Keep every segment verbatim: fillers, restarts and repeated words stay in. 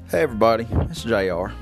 Hey everybody, it's J R.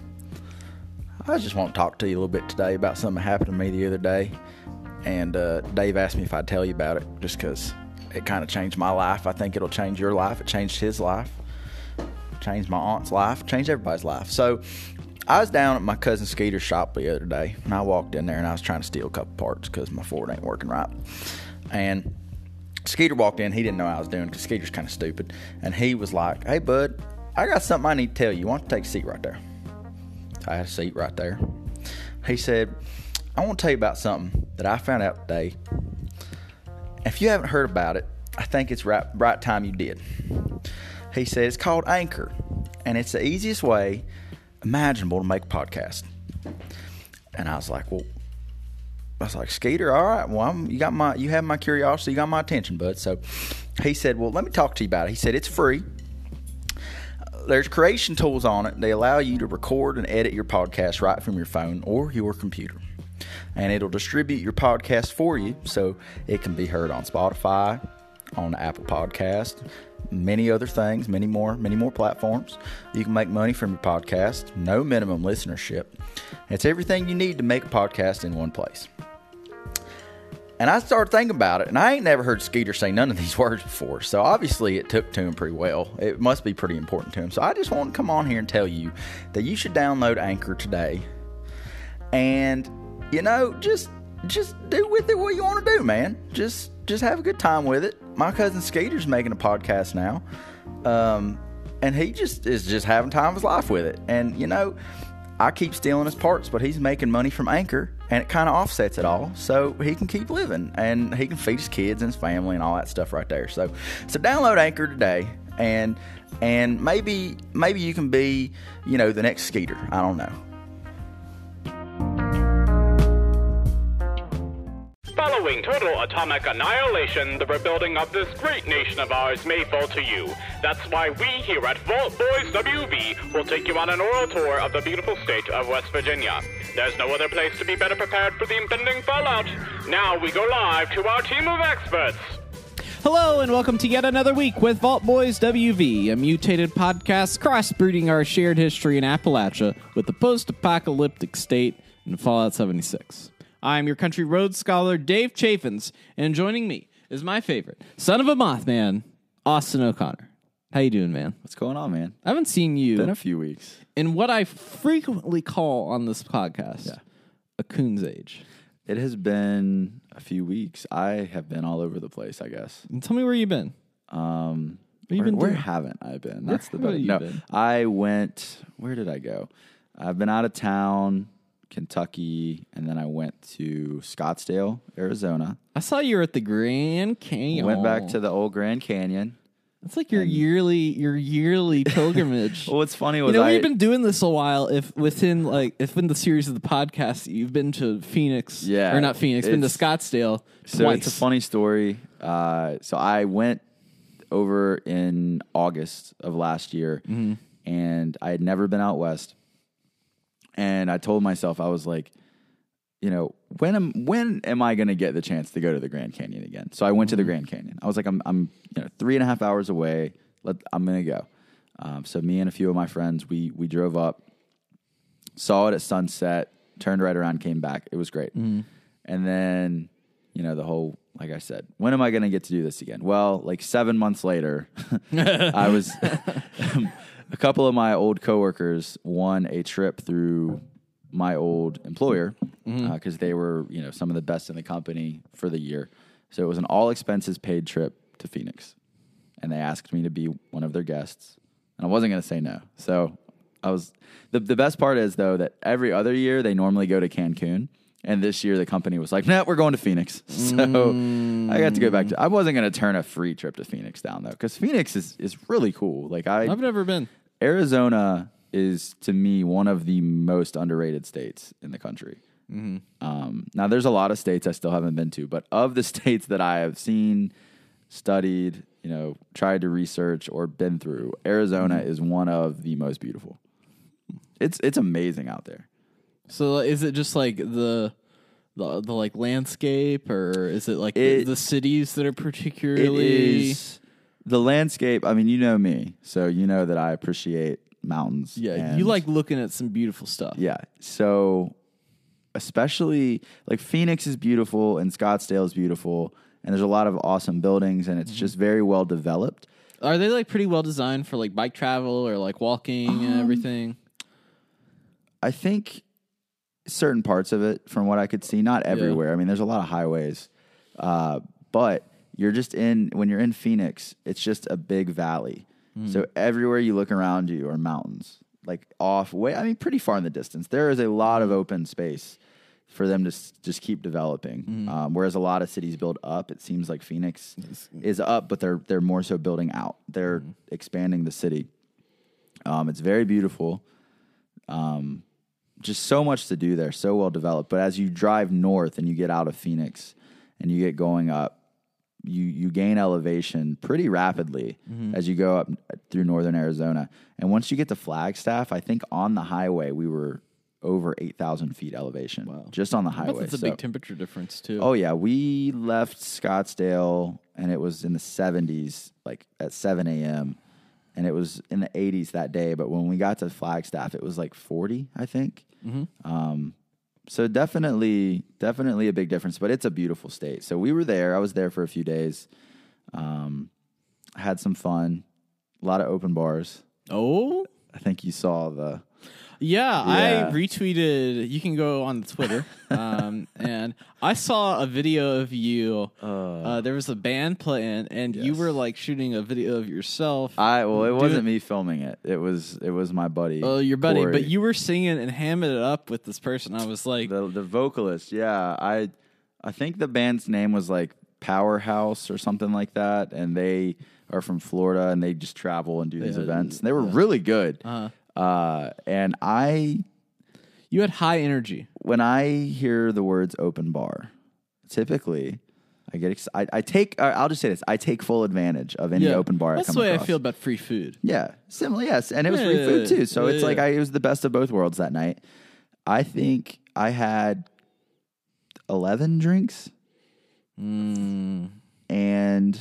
I just want to talk to you a little bit today about something that happened to me the other day. And uh, Dave asked me if I'd tell you about it just because it kind of changed my life. I think it'll change your life. It changed his life. Changed my aunt's life. Changed everybody's life. So I was down at my cousin Skeeter's shop the other day. And I walked in there and I was trying to steal a couple parts because my Ford ain't working right. And Skeeter walked in. He didn't know what I was doing because Skeeter's kind of stupid. And he was like, "Hey, bud, I got something I need to tell you. Why don't you take a seat right there?" I had a seat right there. He said, "I want to tell you about something that I found out today. If you haven't heard about it, I think it's right, right time you did." He said, "It's called Anchor, and it's the easiest way imaginable to make a podcast." And I was like, well, I was like, "Skeeter, all right, well, I'm, you got my, you have my curiosity, you got my attention, bud." So he said, "Well, let me talk to you about it." He said, "It's free. There's creation tools on it. They allow you to record and edit your podcast right from your phone or your computer. And it'll distribute your podcast for you so it can be heard on Spotify, on Apple Podcast, many other things, many more, many more platforms. You can make money from your podcast, no minimum listenership. It's everything you need to make a podcast in one place." And I started thinking about it, and I ain't never heard Skeeter say none of these words before, so obviously it took to him pretty well. It must be pretty important to him. So I just want to come on here and tell you that you should download Anchor today. And, you know, just just do with it what you want to do, man. Just just have a good time with it. My cousin Skeeter's making a podcast now, um, and he just is just having time of his life with it. And, you know, I keep stealing his parts, but he's making money from Anchor, and it kind of offsets it all, so he can keep living, and he can feed his kids and his family and all that stuff right there. So, so download Anchor today, and and maybe maybe you can be, you know, the next Skeeter. I don't know. Following total atomic annihilation, the rebuilding of this great nation of ours may fall to you. That's why we here at Vault Boys W V will take you on an oral tour of the beautiful state of West Virginia. There's no other place to be better prepared for the impending fallout. Now we go live to our team of experts. Hello and welcome to yet another week with Vault Boys W V, a mutated podcast crossbreeding our shared history in Appalachia with the post-apocalyptic state in Fallout seventy-six. I'm your country road scholar, Dave Chaffins, and joining me is my favorite, son of a Mothman, Austin O'Connor. How you doing, man? What's going on, man? I haven't seen you Been a few weeks. in what I frequently call on this podcast Yeah. a coon's age. It has been a few weeks. I have been all over the place, I guess. And tell me where you've been. Um, What you where, been where doing? haven't I been? Where That's the have better. you No, been? I went. Where did I go? I've been out of town, Kentucky, and then I went to Scottsdale, Arizona. I saw you were at the Grand Canyon. Went back to the old Grand Canyon. It's like your yearly your yearly pilgrimage. Well, what's funny You was know, I we've been doing this a while. If within like if in the series of the podcast, you've been to Phoenix, Yeah, or not Phoenix, been to it's- Scottsdale So twice. it's a funny story. Uh, so I went over in August of last year, Mm-hmm. and I had never been out west. And I told myself, I was like, you know, when am when am I going to get the chance to go to the Grand Canyon again? So I went to the Grand Canyon. I was like, I'm I'm you know three and a half hours away. Let I'm going to go. Um, so me and a few of my friends, we we drove up, saw it at sunset, turned right around, came back. It was great. And then, you know, the whole, like I said, when am I going to get to do this again? Well, like seven months later, I was, a couple of my old coworkers won a trip through my old employer because uh, they were, you know, some of the best in the company for the year. So it was an all expenses paid trip to Phoenix. And they asked me to be one of their guests. And I wasn't going to say no. So I was, the, the best part is though, that every other year they normally go to Cancun. And this year the company was like, nah, we're going to Phoenix. So mm. I got to go back to, I wasn't going to turn a free trip to Phoenix down though. Because Phoenix is, is really cool. Like I, I've never been. Arizona is to me one of the most underrated states in the country. Mm-hmm. Um, now there's a lot of states I still haven't been to, but of the states that I have seen, studied, you know, tried to research or been through, Arizona mm-hmm. is one of the most beautiful. It's it's amazing out there. So is it just like the the, the like landscape, or is it like It- the, the cities that are particularly? It is the landscape. I mean, you know me, so you know that I appreciate mountains. Yeah, and- you like looking at some beautiful stuff. Yeah. So especially like Phoenix is beautiful and Scottsdale is beautiful and there's a lot of awesome buildings and it's Mm-hmm. just very well developed. Are they like pretty well designed for like bike travel or like walking Um, and everything? I think certain parts of it, from what I could see, not everywhere. I mean, there's a lot of highways, uh, but you're just in when you're in Phoenix, it's just a big valley. So everywhere you look around you are mountains, like off way. I mean, pretty far in the distance. There is a lot of open space for them to s- just keep developing. Um, whereas a lot of cities build up, it seems like Phoenix is up, but they're they're more so building out. They're expanding the city. Um, it's very beautiful. Um, just so much to do there, so well developed. But as you drive north and you get out of Phoenix and you get going up, you you gain elevation pretty rapidly as you go up through northern Arizona. And once you get to Flagstaff, I think on the highway we were over eight thousand feet elevation just on the But highway. that's a So- big temperature difference too. Oh yeah, we left Scottsdale and it was in the seventies, like at seven a.m. and it was in the eighties that day. But when we got to Flagstaff, it was like forty, I think. Um, so definitely, definitely a big difference. But it's a beautiful state. So we were there. I was there for a few days. Um, had some fun. A lot of open bars. Oh, I think you saw the. yeah, Yeah. I retweeted. You can go on Twitter, um, and I saw a video of you. Uh, there was a band playing, and you Yes. were like shooting a video of yourself. I well, it Dude. wasn't me filming it. It was it was my buddy. Oh, your buddy, Corey. but you were singing and hamming it up with this person. I was like, The the vocalist, yeah. I I think the band's name was like Powerhouse or something like that, and they are from Florida and they just travel and do these uh, events. And they were really good. Uh-huh. Uh, and I you had high energy. when I hear the words open bar, typically I get ex- I, I take I- I'll just say this, I take full advantage of any Yeah, open bar that's I come the way across. I feel about free food. Yeah, similar. Yes, and it was free Yeah, food too. So it's yeah. like I, it was the best of both worlds that night. I think I had eleven drinks, Mm. and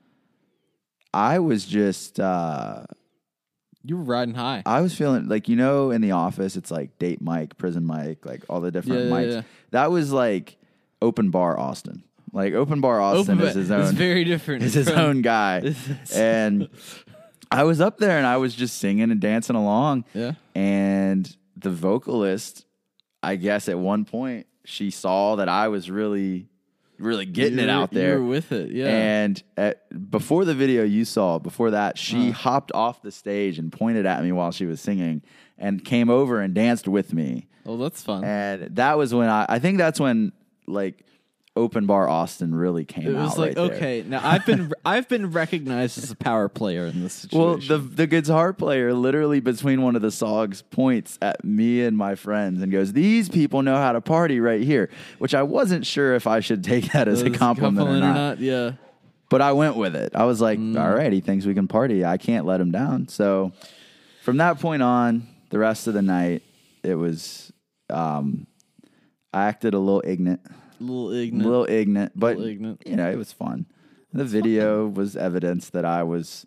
I was just uh, You were riding high. I was feeling like, you know, in the office it's like date mic, prison mic, like all the different Yeah, yeah, mics. yeah. That was like open bar Austin. Like open bar Austin Open is ba- his It's own. very different. is his from- own guy, and I was up there and I was just singing and dancing along. Yeah. And the vocalist, I guess at one point, she saw that I was really, really getting You it were- out there. You were with it, yeah. And at, before the video you saw, before that, she hopped off the stage and pointed at me while she was singing and came over and danced with me. oh, that's fun. And that was when I, I think that's when like open bar Austin really came It was out. like, right there. okay, now I've been I've been recognized as a power player in this Well, situation. the the guitar player literally between one of the songs points at me and my friends and goes, "These people know how to party right here," which I wasn't sure if I should take that as a Was it compliment, or, not. Yeah. But I went with it. I was like, Mm. "All right, he thinks we can party. I can't let him down." So from that point on, the rest of the night, it was um, I acted a little ignorant. A little A ignorant. little ignorant, but Little ignorant. you know, it was fun. The video was evidence that I was.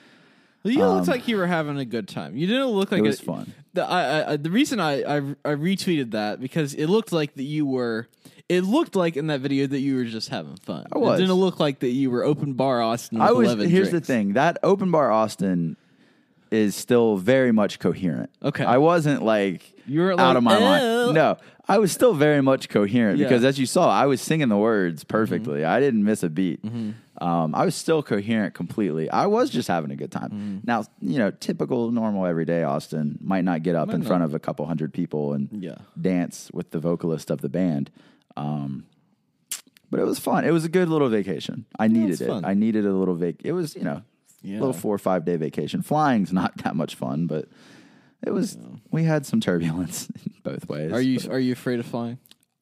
Well, you looked like you were having a good time. You didn't look like um, It was a- fun. The, I, I, the reason I, I I retweeted that because it looked like that you were. It looked like in that video that you were just having fun. I was. It didn't look like that you were open bar Austin. With I was. eleven Here's drinks. the thing: that open bar Austin is still very much coherent. Okay. I wasn't like You were out like, of my "Oh." mind. No, I was still very much coherent Yeah. because, as you saw, I was singing the words perfectly. Mm-hmm. I didn't miss a beat. Um, I was still coherent completely. I was just having a good time. Mm-hmm. Now, you know, typical, normal, everyday Austin might not get up Might in not. front of a couple hundred people and Yeah. dance with the vocalist of the band. Um, but it was fun. It was a good little vacation. I needed it's it. fun. I needed a little vac. It was, you know, Yeah. a little four or five day vacation. Flying's not that much fun, but it was. We had some turbulence in both ways. Are you but are you afraid of flying?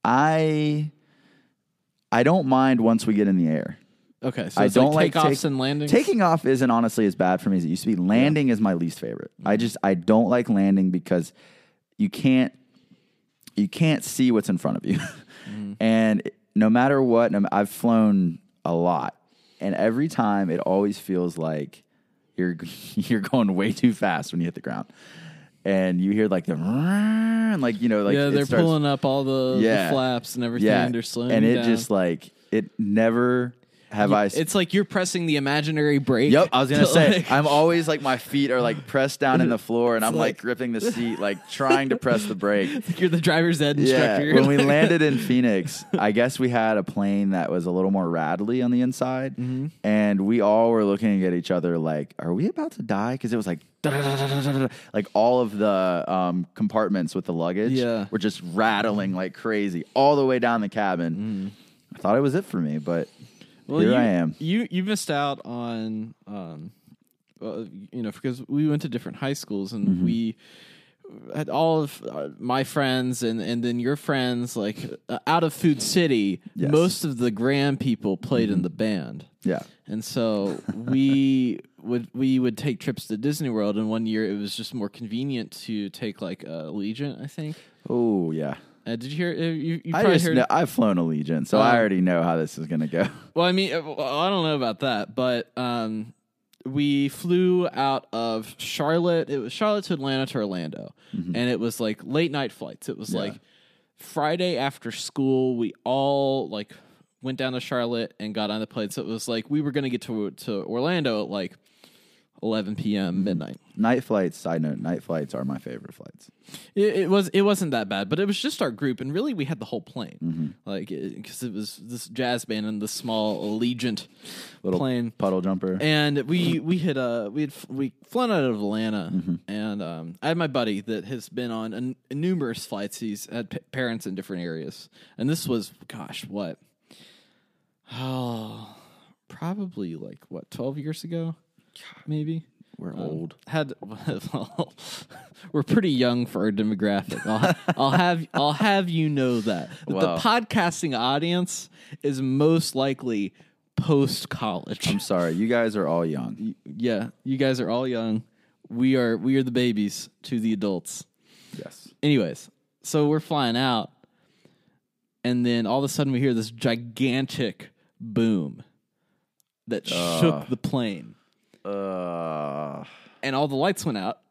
I. I don't mind once we get in the air. Okay, so I it's don't like like takeoffs take- and landings. Taking off isn't honestly as bad for me as it used to be. Landing is my least favorite. I just I don't like landing because you can't you can't see what's in front of you, and no matter what, no, I've flown a lot, and every time it always feels like you're you're going way too fast when you hit the ground. And you hear like the like you know like yeah, they're starts, pulling up all the, yeah, the flaps and everything. yeah, They're slowing and you it down. just like it never have I. It's like you're pressing the imaginary brake. Yep, I was gonna to, say like- I'm always like my feet are like pressed down in the floor, and I'm like, like- gripping the seat, like trying to press the brake. You're the driver's ed instructor. Yeah, when we landed in Phoenix, I guess we had a plane that was a little more rattly on the inside, Mm-hmm. and we all were looking at each other like, "Are we about to die?" Because it was like, da-da-da-da-da-da-da. Like all of the um, compartments with the luggage Yeah. were just rattling like crazy all the way down the cabin. I thought it was it for me, but Well, here you, I am. You you missed out on, um, uh, you know, because we went to different high schools and Mm-hmm. we had all of uh, my friends and, and then your friends, like uh, out of Food City, Yes. Mm-hmm. most of the Graham people played in the band. Yeah. And so we would we would take trips to Disney World, and one year it was just more convenient to take like uh, Allegiant, I think. Oh yeah. Uh, did you hear? Uh, you, you I probably just heard. know, I've flown Allegiant, so Oh. I already know how this is gonna go. Well, I mean, uh, well, I don't know about that, but um, we flew out of Charlotte. It was Charlotte to Atlanta to Orlando, and it was like late night flights. It was Yeah. like Friday after school. We all like went down to Charlotte and got on the plane. So it was like we were going to get to to Orlando at like eleven p.m. midnight. Night flights. Side note: night flights are my favorite flights. It, it was it wasn't that bad, but it was just our group, and really we had the whole plane, like because it, it was this jazz band and this small Allegiant Little plane. puddle jumper. And we we had uh we had we flown out of Atlanta, and um, I had my buddy that has been on an, numerous flights. He's had p- parents in different areas, and this was gosh what, oh, probably like what twelve years ago, maybe. We're Um, old. Had well, we're pretty young for our demographic. I'll, I'll have I'll have you know that Wow. the podcasting audience is most likely post college. I'm sorry, you guys are all young. Yeah, you guys are all young. We are we are the babies to the adults. Yes. Anyways, so we're flying out, and then all of a sudden we hear this gigantic boom that shook the plane, Uh. and all the lights went out.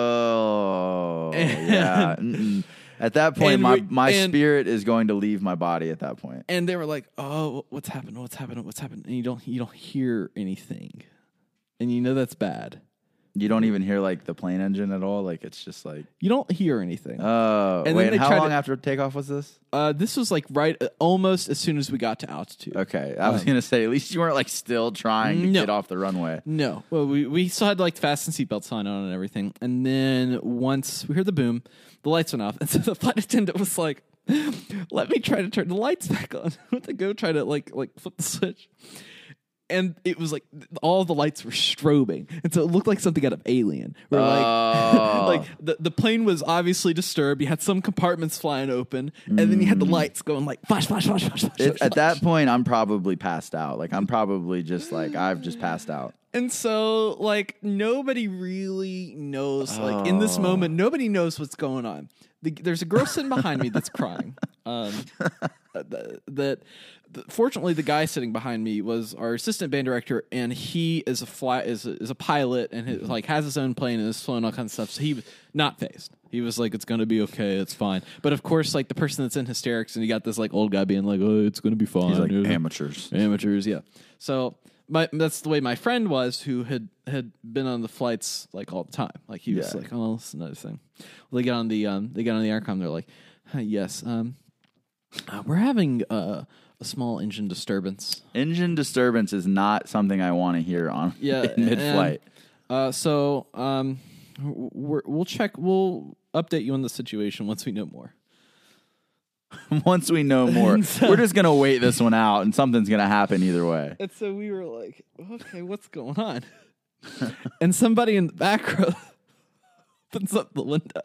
Oh. Yeah. Mm-mm. At that point, And my we- my and- spirit is going to leave my body. At that point. And they were like, "Oh, what's happened? What's happened? What's happened?" And you don't you don't hear anything, and you know that's bad. You don't even hear like the plane engine at all. Like it's just like. You don't hear anything. Oh. And then wait. they How tried long to- after takeoff was this? Uh, this was like right uh, almost as soon as we got to altitude. Okay. I was gonna say at least you weren't like still trying to No. get off the runway. No. Well, we, we still had like fasten seatbelt sign on and everything. And then once we heard the boom, the lights went off. And so the flight attendant was like, let me try to turn the lights back on. I went to go try to like like flip the switch. And it was like all the lights were strobing. And so it looked like something out of Alien. Where like, Oh. like the, the plane was obviously disturbed. You had some compartments flying open. And then you had the lights going like flash, flash, flash, flash, flash. It, flash, at that point, I'm probably passed out. Like I'm probably just like I've just passed out. And so, like, nobody really knows. Like, in this moment, nobody knows what's going on. The, there's a girl sitting behind me that's crying. Um, that, that, that fortunately, the guy sitting behind me was our assistant band director, and he is a fly is a, is a pilot and his, like has his own plane and is flown all kinds of stuff. So he was not phased. He was like, "It's gonna be okay. It's fine." But of course, like the person that's in hysterics, and you got this like old guy being like, "Oh, it's gonna be fine." He's like Yeah. amateurs. Amateurs, yeah. So my that's the way my friend was, who had had been on the flights like all the time. Like he was Yeah. like, "Oh, that's another thing." Well, they get on the um, they get on the aircom. They're like, "Hi, "Yes, um, uh, we're having uh, a small engine disturbance." Engine disturbance is not something I want to hear on Yeah, in mid-flight. and, uh, so um, we're, we'll check. We'll update you on the situation once we know more. Once we know more, So- we're just gonna wait this one out, and something's gonna happen either way. And so we were like, "Okay, what's going on?" And somebody in the back row opens up the window.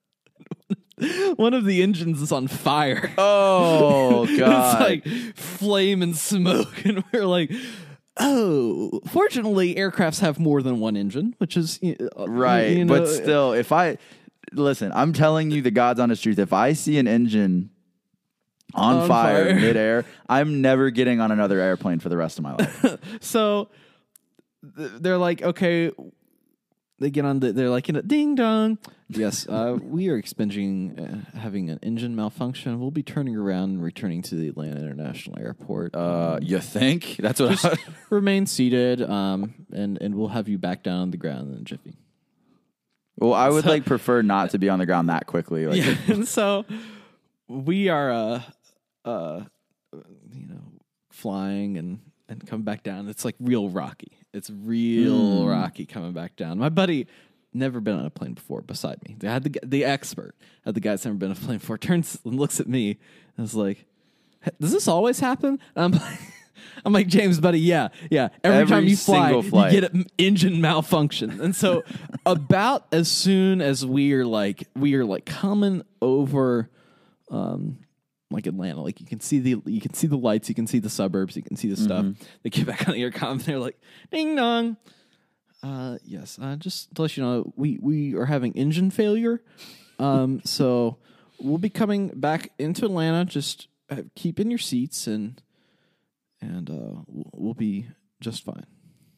One of the engines is on fire. Oh God! It's like flame and smoke, and we're like, "Oh, fortunately, aircrafts have more than one engine, which is uh, right, you know, but still, if I listen, I'm telling you the God's honest truth. If I see an engine on, On fire, fire. midair, I'm never getting on another airplane for the rest of my life. So they're like, okay, they get on the, they're like, you know, ding dong. Yes, uh, we are experiencing uh, having an engine malfunction. We'll be turning around and returning to the Atlanta International Airport. Uh, you think? That's what I Remain seated, um, and, and we'll have you back down on the ground in a jiffy. Well, I would So- like prefer not to be on the ground that quickly. Like, Yeah, and so we are, uh, uh, you know, flying and, and come back down. It's like real rocky. It's real Hmm. rocky coming back down. My buddy, never been on a plane before, beside me. They had the the expert, had the guy that's never been on a plane before, turns and looks at me and is like, "Does this always happen?" And I'm like, I'm like, James, buddy, yeah, yeah. Every, Every time you fly, single flight. you get an engine malfunction. And so about as soon as we are like we are like coming over um like Atlanta, like you can see the you can see the lights, you can see the suburbs, you can see the stuff. Mm-hmm. They get back on the intercom and they're like, ding dong. Uh yes, uh just to let you know, we we are having engine failure. Um so we'll be coming back into Atlanta. Just uh, keep in your seats and and uh we'll, we'll be just fine.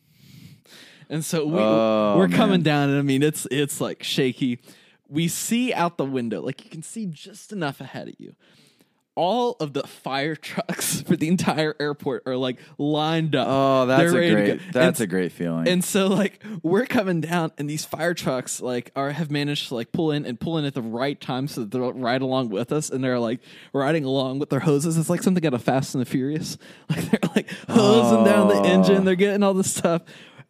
And so we Oh, we're man. coming down, and I mean it's it's like shaky. We see out the window, like you can see just enough ahead of you. All of the fire trucks for the entire airport are like lined up. oh, that's They're a ready to great. go. That's And- a great feeling. And so like we're coming down, and these fire trucks like are have managed to like pull in and pull in at the right time, so that they're right along with us, and they're like riding along with their hoses. It's like something out of Fast and the Furious. Like they're like hosing down the engine. They're getting all this stuff.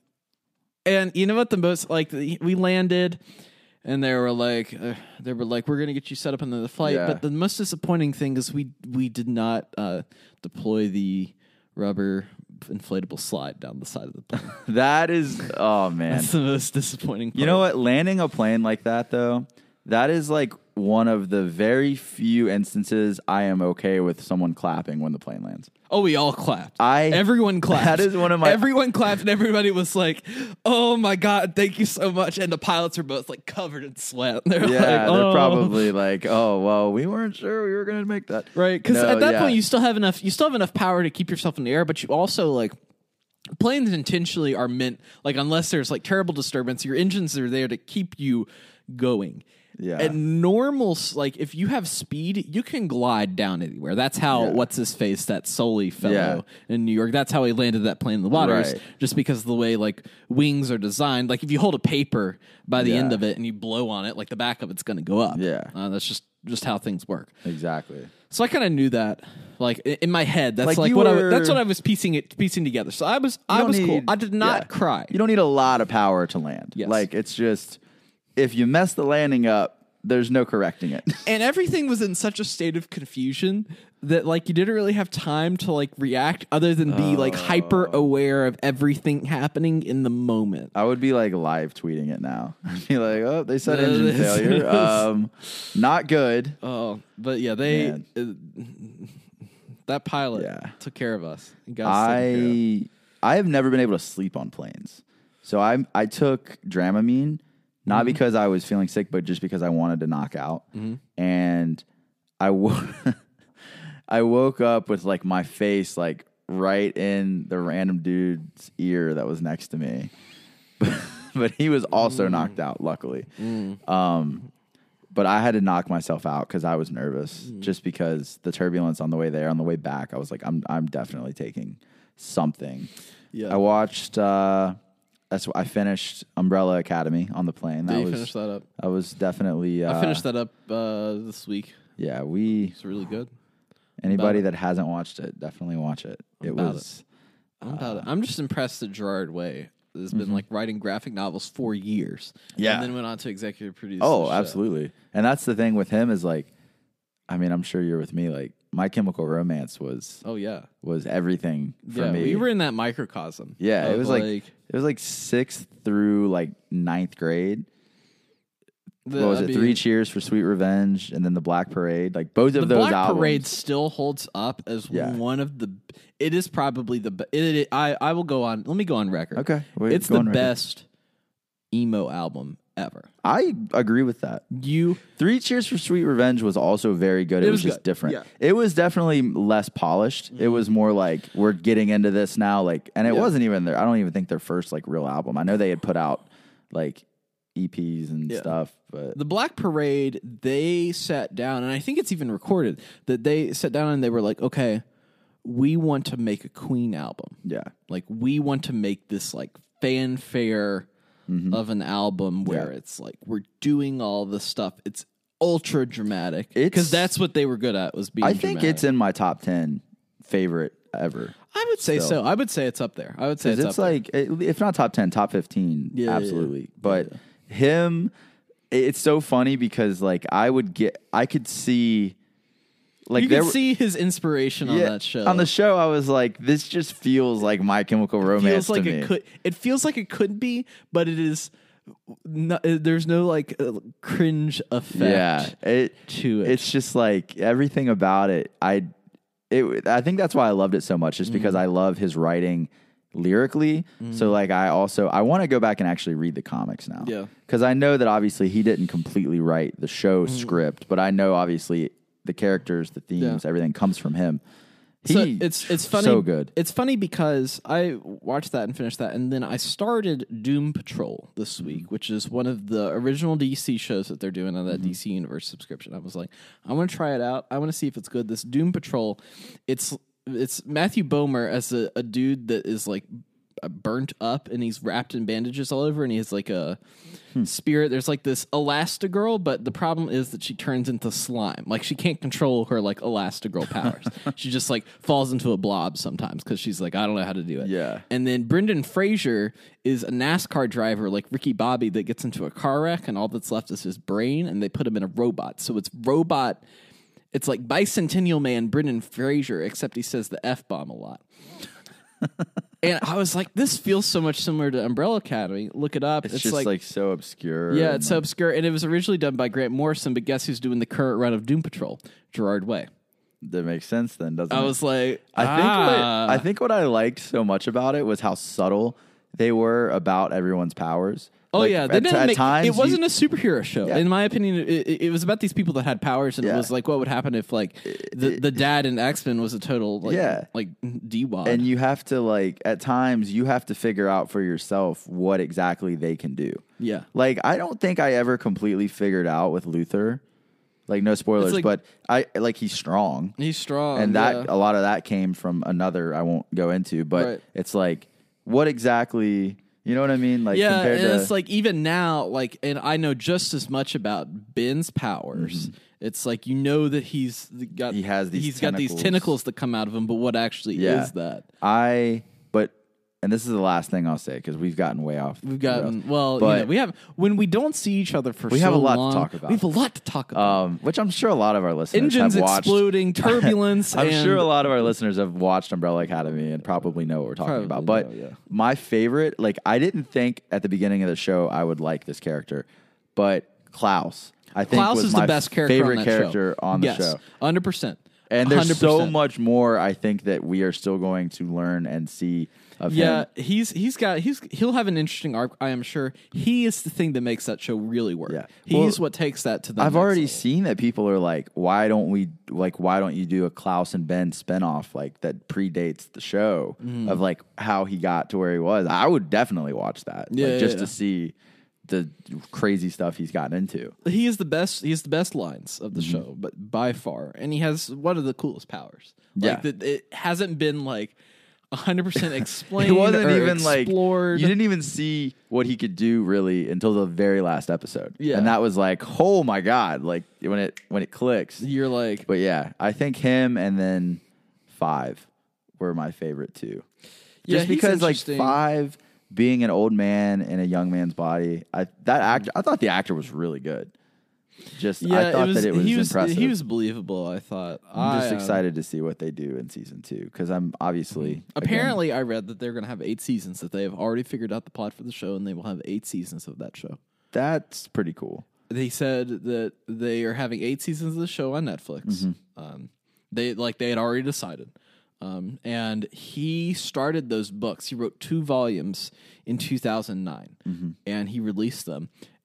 And you know what the most like the, we landed. And they were like, uh, they were like, we're gonna get you set up into the flight. Yeah. But the most disappointing thing is we we did not uh, deploy the rubber inflatable slide down the side of the plane. that is, oh man. That's the most disappointing part. You know what? Landing a plane like that, though, that is like one of the very few instances I am okay with someone clapping when the plane lands. Oh, we all clapped. I- everyone clapped. that is one of my- Everyone clapped, and everybody was like, "Oh my god, thank you so much!" And the pilots are both like covered in sweat. They're Yeah, like, they're "Oh." probably like, oh, well, we weren't sure we were going to make that. Right, because No, at that yeah. point you still have enough. You still have enough power to keep yourself in the air, but you also like planes intentionally are meant like unless there's like terrible disturbance, your engines are there to keep you going. Yeah. At normal, s- like if you have speed, you can glide down anywhere. That's how Yeah. what's his face, that Sully fellow Yeah. in New York. That's how he landed that plane in the waters. Right. Just because of the way like wings are designed. Like if you hold a paper by the Yeah. end of it and you blow on it, like the back of it's going to go up. Yeah. uh, that's just just how things work. Exactly. So I kind of knew that, like i- in my head. That's Like, like, you what I were- that's what I was piecing it piecing together. So I was You I don't was cool. need- I did not yeah. cry. You don't need a lot of power to land. Yes. Like, it's just, if you mess the landing up, there's no correcting it. And everything was in such a state of confusion that like you didn't really have time to like react other than be like hyper aware of everything happening in the moment. I would be like live tweeting it now. I'd be like, oh, they said No, engine this failure. is- Um, not good. Oh, but yeah, they Man. uh, that pilot Yeah. took care of us. He got us taken care of. I I have never been able to sleep on planes. So I I took Dramamine not Mm-hmm. because I was feeling sick, but just because I wanted to knock out. Mm-hmm. And I wo- I woke up with like my face like right in the random dude's ear that was next to me. But he was also Mm. knocked out, luckily. Um, but I had to knock myself out because I was nervous, Mm. just because the turbulence on the way there, on the way back, I was like, I'm I'm definitely taking something. Yeah. I watched. Uh, that's what I finished Umbrella Academy on the plane. That Did you was finish that up? that was definitely. Uh, I finished that up uh, this week. Yeah, we. It's really good. Anybody about that hasn't watched it, definitely watch it. It about was. I'm about it. I'm just impressed that Gerard Way has been like writing graphic novels for years. Yeah. And then went on to executive produce. Oh, the show. absolutely. And that's the thing with him is like, I mean, I'm sure you're with me. Like, My Chemical Romance was Oh yeah. was everything for yeah, me. we were in that microcosm. yeah, it of, was like, it was like sixth through like ninth grade. the, What was I it? mean, Three Cheers for Sweet Revenge, and then the Black Parade. Like both The of those Black albums. Parade still holds up as Yeah. one of the. It is probably the. be- It, it, I I will go on. Let me go on record. Okay, wait, it's go the on record. best emo album ever. I agree with that. You Three Cheers for Sweet Revenge was also very good. It, It was, was just good. different. Yeah. It was definitely less polished. It was more like we're getting into this now. Like, and it Yeah. wasn't even their. I don't even think their first like real album. I know they had put out like E Ps and Yeah. stuff, but The Black Parade, they sat down, and I think it's even recorded, that they sat down and they were like, okay, we want to make a Queen album. yeah, Like, we want to make this, like, fanfare of an album where Mm-hmm. Yeah. it's like, we're doing all this stuff. It's ultra dramatic. It's- Because that's what they were good at, was being I think dramatic. it's in my top ten favorite ever. I would say still. so. I would say it's up there. I would say it's, It's up like it- if not top ten, top fifteen, Yeah, yeah, absolutely. yeah. But him, it's so funny because like I would get, I could see, like there. You there can were- see his inspiration on that show. On the show, I was like, this just feels like My Chemical Romance feels like to me. it could. It feels like it could be, but it is. No, there's no like uh, cringe effect. Yeah, it, to it. It's just like everything about it. I, it. I think that's why I loved it so much, just because Mm-hmm. I love his writing lyrically. So like, I also I want to go back and actually read the comics now. Yeah. because I know that obviously he didn't completely write the show Mm-hmm. script, but I know obviously the characters, the themes, Yeah. everything comes from him. He, So it's it's funny. so good. It's funny because I watched that and finished that, and then I started Doom Patrol this Mm-hmm. week, which is one of the original D C shows that they're doing on Mm-hmm. that D C Universe subscription. I was like, I want to try it out. I want to see if it's good. This Doom Patrol, it's it's Matthew Bomer as a, a dude that is like burnt up and he's wrapped in bandages all over, and he has like a Hmm. spirit. There's like this Elastigirl, but the problem is that she turns into slime. Like she can't control her like Elastigirl powers. She just like falls into a blob sometimes because she's like, I don't know how to do it. Yeah. And then Brendan Fraser is a NASCAR driver like Ricky Bobby that gets into a car wreck, and all that's left is his brain, and they put him in a robot. So it's robot. It's like Bicentennial Man Brendan Fraser, except he says the F bomb a lot. And I was like, this feels so much similar to Umbrella Academy. Look it up. it's, It's, just like, like, so obscure. yeah, and, it's so like, obscure. And it was originally done by Grant Morrison, but guess who's doing the current run of Doom Patrol? Gerard Way. that makes sense then, doesn't I it? was like, I think what, ah. I think what I liked so much about it was how subtle they were about everyone's powers. Oh Like, yeah, they at, didn't at make times it wasn't you, a superhero show. Yeah. In my opinion, it, it, it was about these people that had powers, and Yeah. it was like what would happen if like the, the dad in X-Men was a total like Yeah. like D-wad. and you have to like at times you have to figure out for yourself what exactly they can do. Yeah. Like I don't think I ever completely figured out with Luther. Like no spoilers, like- but I like he's strong. He's strong, and that yeah. a lot of that came from another I won't go into, but Right. it's like what exactly, you know what I mean? Like yeah, compared and to it's like even now, like, and I know just as much about Ben's powers. It's like you know that he's got Mm-hmm. He has these he's got these tentacles. tentacles that come out of him, but what actually Yeah. is that? I but and this is the last thing I'll say because we've gotten way off. We've the gotten rails. well, But- you know, we have when we don't see each other for We so have a lot to long, talk about. We have a lot to talk about. Um, which I'm sure a lot of our listeners Engines have watched. exploding, turbulence. I'm and sure a lot of our listeners have watched Umbrella Academy and probably know what we're talking Probably about. But know, yeah. my favorite, like, I didn't think at the beginning of the show I would like this character, but Klaus, I think Klaus was is my the best character favorite on that character show. on the yes, show. one hundred percent. And there's one hundred so percent. much more I think that we are still going to learn and see of Yeah, him. he's he's got he's he'll have an interesting arc. I am sure he is the thing that makes that show really work. Yeah. He's Well, what takes that to the. I've next already level. seen that people are like, why don't we like why don't you do a Klaus and Ben spinoff like that predates the show Mm-hmm. of like how he got to where he was? I would definitely watch that. Yeah, like, yeah, just yeah. to see the crazy stuff he's gotten into. He is the best. He has the best lines of the Mm-hmm. show, but by far, and he has one of the coolest powers. Like Yeah. that, it hasn't been like hundred percent explained. It wasn't or even like explored. you didn't even see what he could do really until the very last episode. Yeah. And that was like, oh my God, like when it when it clicks. You're like, But yeah, I think him and then Five were my favorite too. Yeah, Just he's because like interesting. Five being an old man in a young man's body, I that actor I thought the actor was really good. Just yeah, I thought it was, that it was he was impressive. he was believable. I thought. I'm just I, um, excited to see what they do in season two because I'm obviously again, Apparently, I read that they're going to have eight seasons. That they have already figured out the plot for the show, and they will have eight seasons of that show. that's pretty cool. They said that they are having eight seasons of the show on Netflix. Mm-hmm. Um, they like they had already decided, um, and he started those books. He wrote two volumes in two thousand nine, Mm-hmm. and he released them.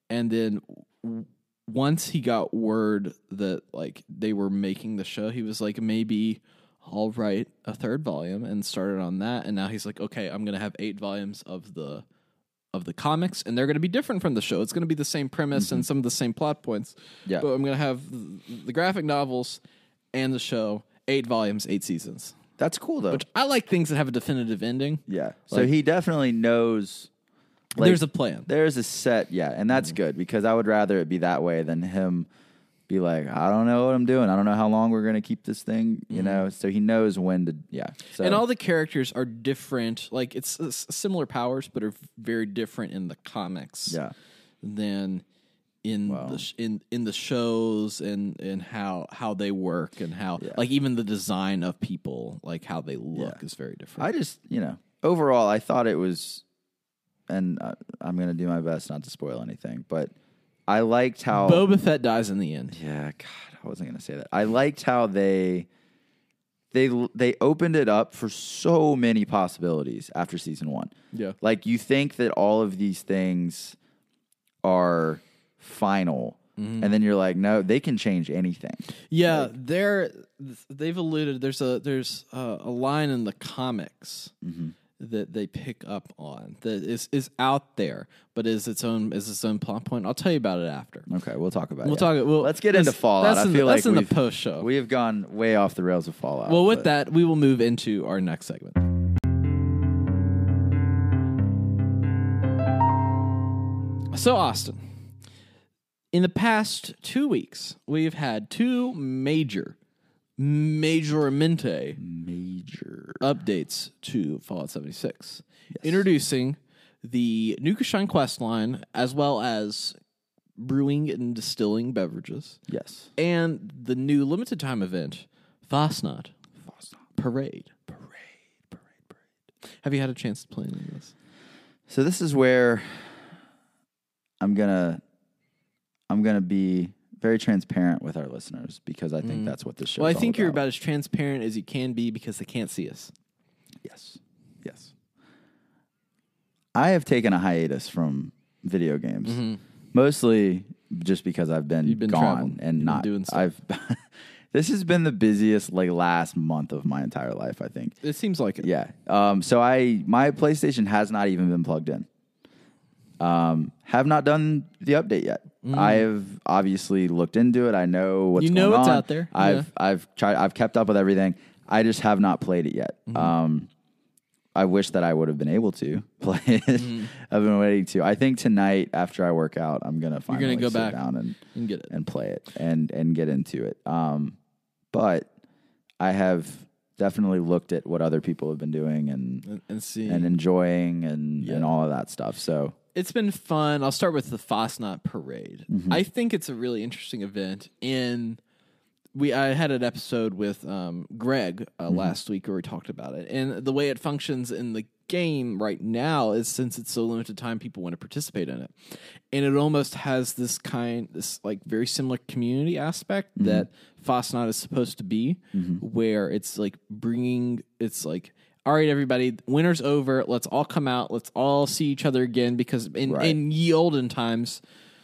and then w- once he got word that like they were making the show, he was like, maybe I'll write a third volume, and started on that. And now he's like, okay, I'm gonna have eight volumes of the of the comics, and they're gonna be different from the show. It's gonna be the same premise mm-hmm. and some of the same plot points. Yeah, but I'm gonna have the graphic novels and the show, eight volumes, eight seasons. That's cool though. Which I like things that have a definitive ending. Yeah. Like, so he definitely knows. Like, there's a plan. There's a set, yeah, and that's mm-hmm. good because I would rather it be that way than him be like, I don't know what I'm doing. I don't know how long we're going to keep this thing, you mm-hmm. know? So he knows when to, yeah. So. And all the characters are different. Like, it's, it's similar powers, but are very different in the comics. Yeah. Than in wow. the sh- in in the shows and and how how they work and how yeah. like even the design of people, like how they look yeah. is very different. I just, you know, overall I thought it was, and uh, I'm going to do my best not to spoil anything, but I liked how Boba Fett dies in the end. Yeah, God, I wasn't going to say that. I liked how they they they opened it up for so many possibilities after season one. Yeah. Like you think that all of these things are final, mm-hmm. and then you're like, no, they can change anything. Yeah, like, they're they've alluded. There's a there's a, a line in the comics mm-hmm. that they pick up on that is is out there, but is its own is its own plot point. I'll tell you about it after. Okay, we'll talk about. We'll it. talk. We'll, Let's get into Fallout. I feel the, like that's in the post show. We have gone way off the rails of Fallout. Well, with but. that, we will move into our next segment. So, Austin, in the past two weeks, we've had two major, majormente major updates to Fallout seventy-six, yes. introducing the Nukashine quest line, as well as brewing and distilling beverages. Yes. And the new limited time event, Fastnacht. Fastnacht. Parade. Parade. Parade. Parade. Have you had a chance to play any of this? So this is where I'm gonna I'm gonna be very transparent with our listeners because I think mm. that's what this show Well, is I think all you're about. about as transparent as you can be because they can't see us. Yes. Yes. I have taken a hiatus from video games. Mm-hmm. Mostly just because I've been, You've been gone traveling. and You've not been doing stuff. I've this has been the busiest like last month of my entire life, I think. It seems like it. Yeah. Um, so I my PlayStation has not even been plugged in. Um, have not done the update yet. Mm. I have obviously looked into it. I know what's you know going it's on. out there. I've yeah. I've tried. I've kept up with everything. I just have not played it yet. Mm-hmm. Um, I wish that I would have been able to play it. Mm-hmm. I've been waiting to. I think tonight after I work out, I'm gonna finally You're gonna go sit back down and, and get it and play it and and get into it. Um, but I have definitely looked at what other people have been doing and and, and see and enjoying and yeah. and all of that stuff. So. It's been fun. I'll start with the Fastnacht Parade. Mm-hmm. I think it's a really interesting event. In we, I had an episode with um, Greg uh, mm-hmm. last week where we talked about it, and the way it functions in the game right now is since it's so limited time, people want to participate in it, and it almost has this kind, this like very similar community aspect mm-hmm. that Fastnacht is supposed to be, mm-hmm. where it's like bringing, it's like. All right, everybody, winter's over. Let's all come out. Let's all see each other again because in, right. in ye olden times,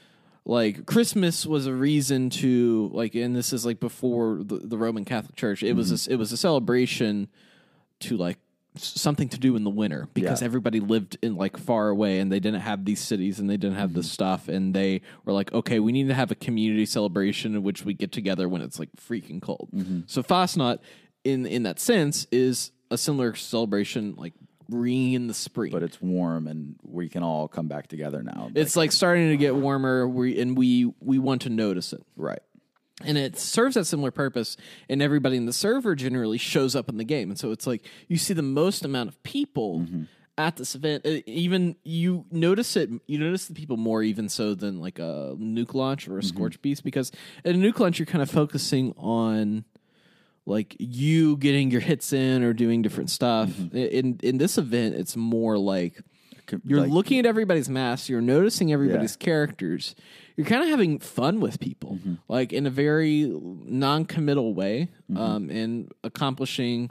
like Christmas was a reason to like, and this is like before the, the Roman Catholic Church. It mm-hmm. was a, it was a celebration to like something to do in the winter because yeah. everybody lived in like far away and they didn't have these cities and they didn't have mm-hmm. this stuff and they were like, okay, we need to have a community celebration in which we get together when it's like freaking cold. Mm-hmm. So Fastnacht, in in that sense, is a similar celebration, like bringing in the spring, but it's warm and we can all come back together now. It's like, like starting to get warmer, we and we we want to notice it, right? And it serves that similar purpose, and everybody in the server generally shows up in the game, and so it's like you see the most amount of people mm-hmm. at this event. Even you notice it, you notice the people more even so than like a nuke launch or a mm-hmm. Scorch Beast, because at a nuke launch you're kind of focusing on. Like you getting your hits in or doing different stuff. Mm-hmm. In in this event, it's more like you're like, looking at everybody's masks, you're noticing everybody's yeah. characters, you're kind of having fun with people, mm-hmm. like in a very non-committal way, mm-hmm. um, and accomplishing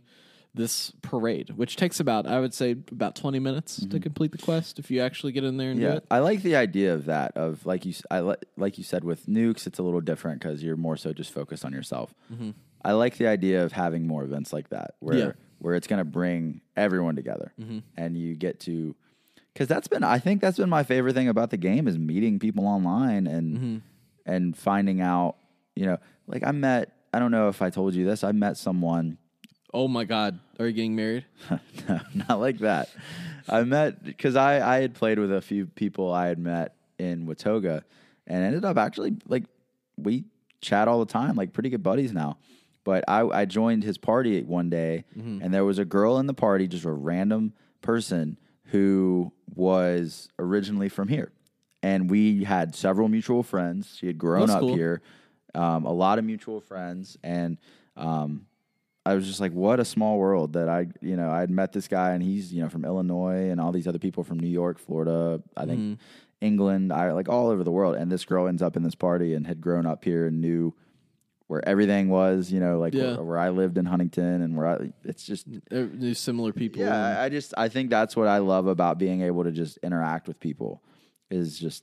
this parade, which takes about, I would say, about twenty minutes mm-hmm. to complete the quest if you actually get in there and yeah. do it. I like the idea of that. Of like you, I li- like you said with nukes, it's a little different because you're more so just focused on yourself. Mm-hmm. I like the idea of having more events like that where yeah. where it's going to bring everyone together mm-hmm. and you get to. Because that's been, I think that's been my favorite thing about the game is meeting people online and mm-hmm. and finding out, you know, like I met, I don't know if I told you this, I met someone. Oh my God, are you getting married? No, not like that. I met, because I, I had played with a few people I had met in Watoga and ended up actually, like, we chat all the time, like pretty good buddies now. But I, I joined his party one day mm-hmm. and there was a girl in the party, just a random person who was originally from here. And we had several mutual friends. She had grown That's up cool. here, um, a lot of mutual friends. And um, I was just like, what a small world that I, you know, I'd met this guy and he's, you know, from Illinois and all these other people from New York, Florida, I think mm. England, I like all over the world. And this girl ends up in this party and had grown up here and knew where everything was, you know, like yeah. where, where I lived in Huntington and where I, it's just there's similar people. Yeah, and I just I think that's what I love about being able to just interact with people is just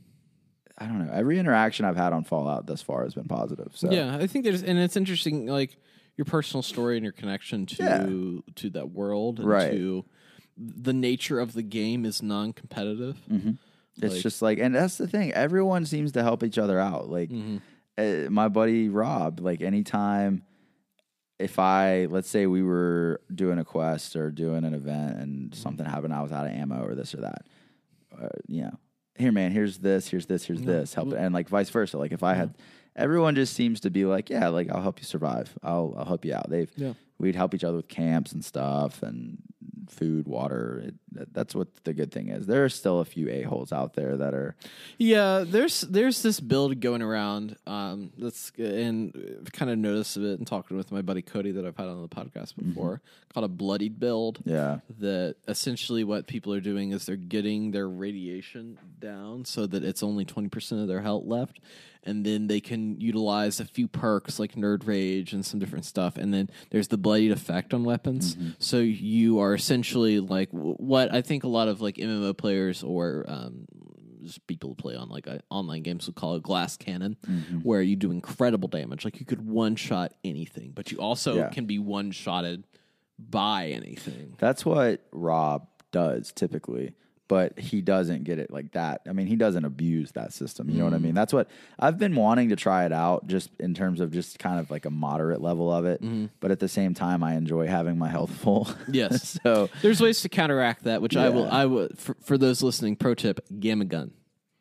I don't know. Every interaction I've had on Fallout thus far has been positive. So yeah, I think there's and it's interesting, like your personal story and your connection to yeah. to that world, and right? To the nature of the game is non-competitive. Mm-hmm. It's like, just like, and that's the thing. Everyone seems to help each other out. Like. Mm-hmm. Uh, my buddy Rob, like anytime if I, let's say we were doing a quest or doing an event and something happened, I was out of ammo or this or that, uh, you know, here, man, here's this, here's this, here's no. this, help, and like vice versa. Like if I had, everyone just seems to be like, yeah, like I'll help you survive. I'll, I'll help you out. They've, yeah. we'd help each other with camps and stuff and food, water. It, that, that's what the good thing is. There are still a few a-holes out there that are. Yeah, there's there's this build going around. Um, that's and kind of noticed it and talking with my buddy Cody that I've had on the podcast before, mm-hmm. called a bloodied build. Yeah, that essentially what people are doing is they're getting their radiation down so that it's only twenty percent of their health left. And then they can utilize a few perks like Nerd Rage and some different stuff. And then there's the bloodied effect on weapons. Mm-hmm. So you are essentially like w- what I think a lot of like M M O players or um, just people who play on like uh, online games would call it glass cannon, mm-hmm. where you do incredible damage. Like you could one shot anything, but you also yeah. can be one shotted by anything. That's what Rob does typically. But he doesn't get it like that. I mean, he doesn't abuse that system. You know mm. what I mean? That's what I've been wanting to try it out just in terms of just kind of like a moderate level of it. Mm. But at the same time, I enjoy having my health full. Yes. So there's ways to counteract that, which yeah. I will, I will, for, for those listening, pro tip, Gamma Gun.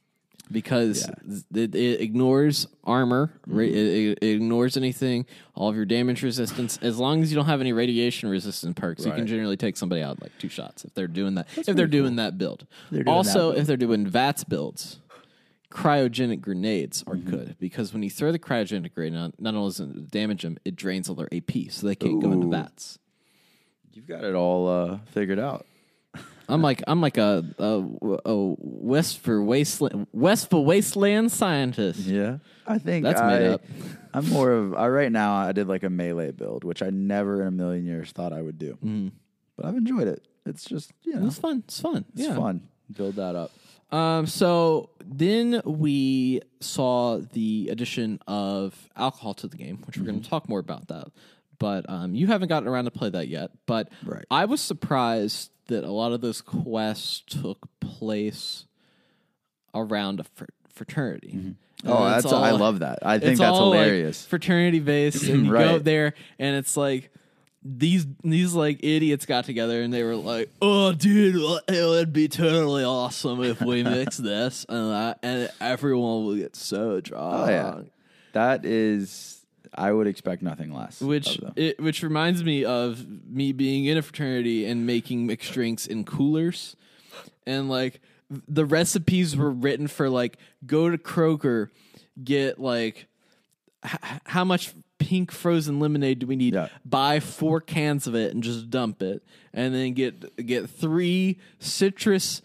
Because yeah. it, it ignores armor, mm-hmm. it, it, it ignores anything, all of your damage resistance. As long as you don't have any radiation resistant perks, right. you can generally take somebody out like two shots if they're doing that. That's if they're doing cool. that build. Doing also, that build. If they're doing V A T S builds, cryogenic grenades are mm-hmm. good because when you throw the cryogenic grenade on, not only does it damage them, it drains all their A P, so they can't Ooh. go into V A T S. You've got it all uh, figured out. I'm like I'm like a, a, a West for wasteland West for wasteland scientist. Yeah, I think that's I, made up. I'm more of I right now. I did like a melee build, which I never in a million years thought I would do. Mm. But I've enjoyed it. It's just you know, it's fun. It's fun. It's yeah. fun. Build that up. Um. So then we saw the addition of alcohol to the game, which mm-hmm. we're going to talk more about that. But um, you haven't gotten around to play that yet. But right. I was surprised that a lot of those quests took place around a fr- fraternity. Mm-hmm. Oh, that's all, I love that. I think it's that's all hilarious. Like fraternity based, and you right. go up there, and it's like these these like idiots got together, and they were like, "Oh, dude, it would be totally awesome if we mix this," and that, and everyone will get so drunk. Oh yeah, that is. I would expect nothing less. Which it, which reminds me of me being in a fraternity and making mixed drinks in coolers. And, like, the recipes were written for, like, go to Kroger, get, like, h- how much pink frozen lemonade do we need? Yeah. Buy four cans of it and just dump it. And then get get three citrus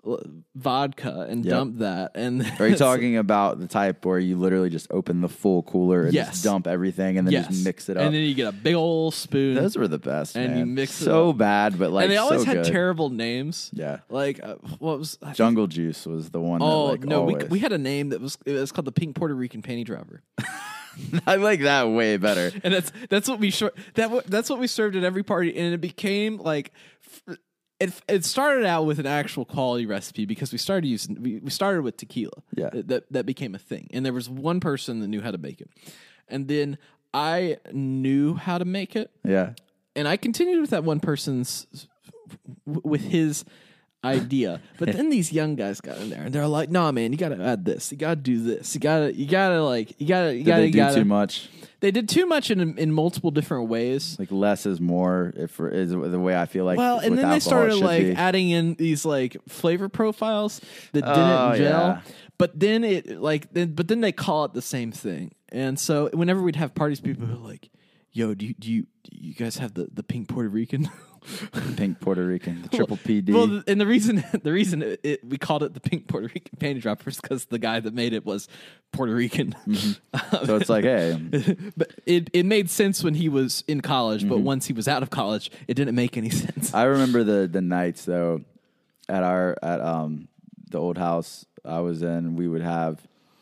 l- vodka and Yep. dump that. And Are you talking about the type where you literally just open the full cooler and Yes. just dump everything and then yes. just mix it up? And then you get a big old spoon. Those were the best, And man. you mix it so up. bad, but like and they always so had good. terrible names. Yeah. Like, uh, what was... I think- Jungle Juice was the one. Oh, that, like, no, we, always. we had a name that was... It was called the Pink Puerto Rican Panty Dropper. I like that way better. And that's that's what we sh- that w- that's what we served at every party, and it became like f- it. It started out with an actual quality recipe because we started using we, we started with tequila. Yeah. that, that that became a thing, and there was one person that knew how to make it, and then I knew how to make it, Yeah. and I continued with that one person's w- with his idea. But then these young guys got in there and they're like, "Nah, man, you gotta add this. You gotta do this. You gotta, you gotta like, you gotta, you Did gotta, they you do gotta." too much? They did too much in in multiple different ways. Like less is more. If is the way I feel like. Well, and with then they alcohol, it started should like be. adding in these like flavor profiles that didn't Oh, gel. yeah. But then it like, then, but then they call it the same thing. And so whenever we'd have parties, people were like, "Yo, do you do you, do you guys have the, the pink Puerto Rican?" Pink Puerto Rican, the triple P D. Well, and the reason the reason it, it, we called it the pink Puerto Rican panty dropper is because the guy that made it was Puerto Rican. so it's like, hey, But it it made sense when he was in college, Mm-hmm. but once he was out of college, it didn't make any sense. I remember the the nights though at our at um the old house I was in. We would have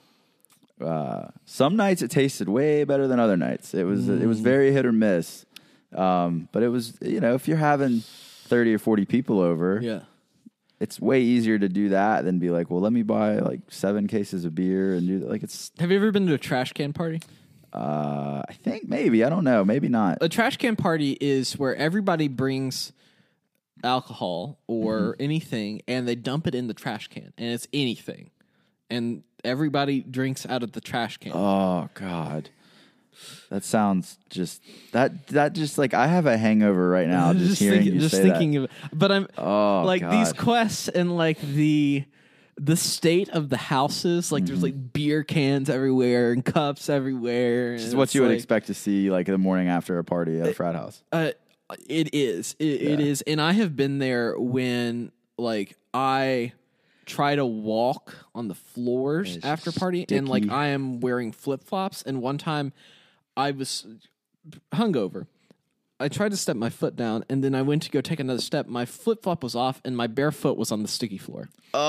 uh, some nights it tasted way better than other nights. It was it was very hit or miss. Um, but it was, you know, if you're having thirty or forty people over, Yeah. it's way easier to do that than be like, well, let me buy like seven cases of beer and do that. Like it's, Have you ever been to a trash can party? uh, I think maybe, I don't know, maybe not. A trash can party is where everybody brings alcohol or Mm-hmm. anything and they dump it in the trash can, and it's anything. And everybody drinks out of the trash can. Oh God. That sounds just that that just like I have a hangover right now just, hearing thinking, you just say thinking that. of but I'm Oh, like these God. quests and like the the state of the houses, like there's like beer cans everywhere and cups everywhere. This is and what it's you would like- expect to see like the morning after a party at a frat house. Uh, it is. It, it Yeah. is. And I have been there when, like, I try to walk on the floors It's after party, and like sticky. I am wearing flip flops. And one time, I was hungover. I tried to step my foot down, and then I went to go take another step. My flip flop was off, and my bare foot was on the sticky floor.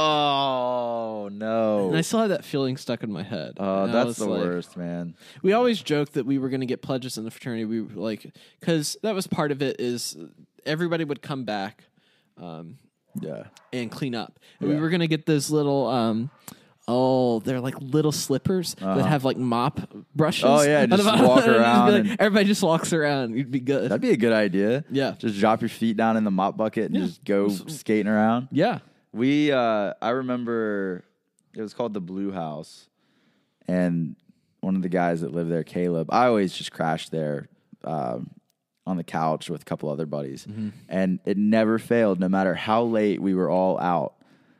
Oh no. And I still had that feeling stuck in my head. Oh, And I that's was the like- worst, man. We always joked that we were going to get pledges in the fraternity. We were like, because that was part of it. Is everybody would come back um, Yeah. and clean up, and we Yeah. were going to get those little. Um, Oh, they're like little slippers that have like mop brushes. Uh-huh. Oh, yeah, on just the bottom. walk And it'd be around like- and- everybody just walks around. You'd be good. That'd be a good idea. Yeah. Just drop your feet down in the mop bucket and Yeah. just go skating around. yeah. We, uh, I remember it was called the Blue House, and one of the guys that lived there, Caleb, I always just crashed there um, on the couch with a couple other buddies, and it never failed. No matter how late we were all out,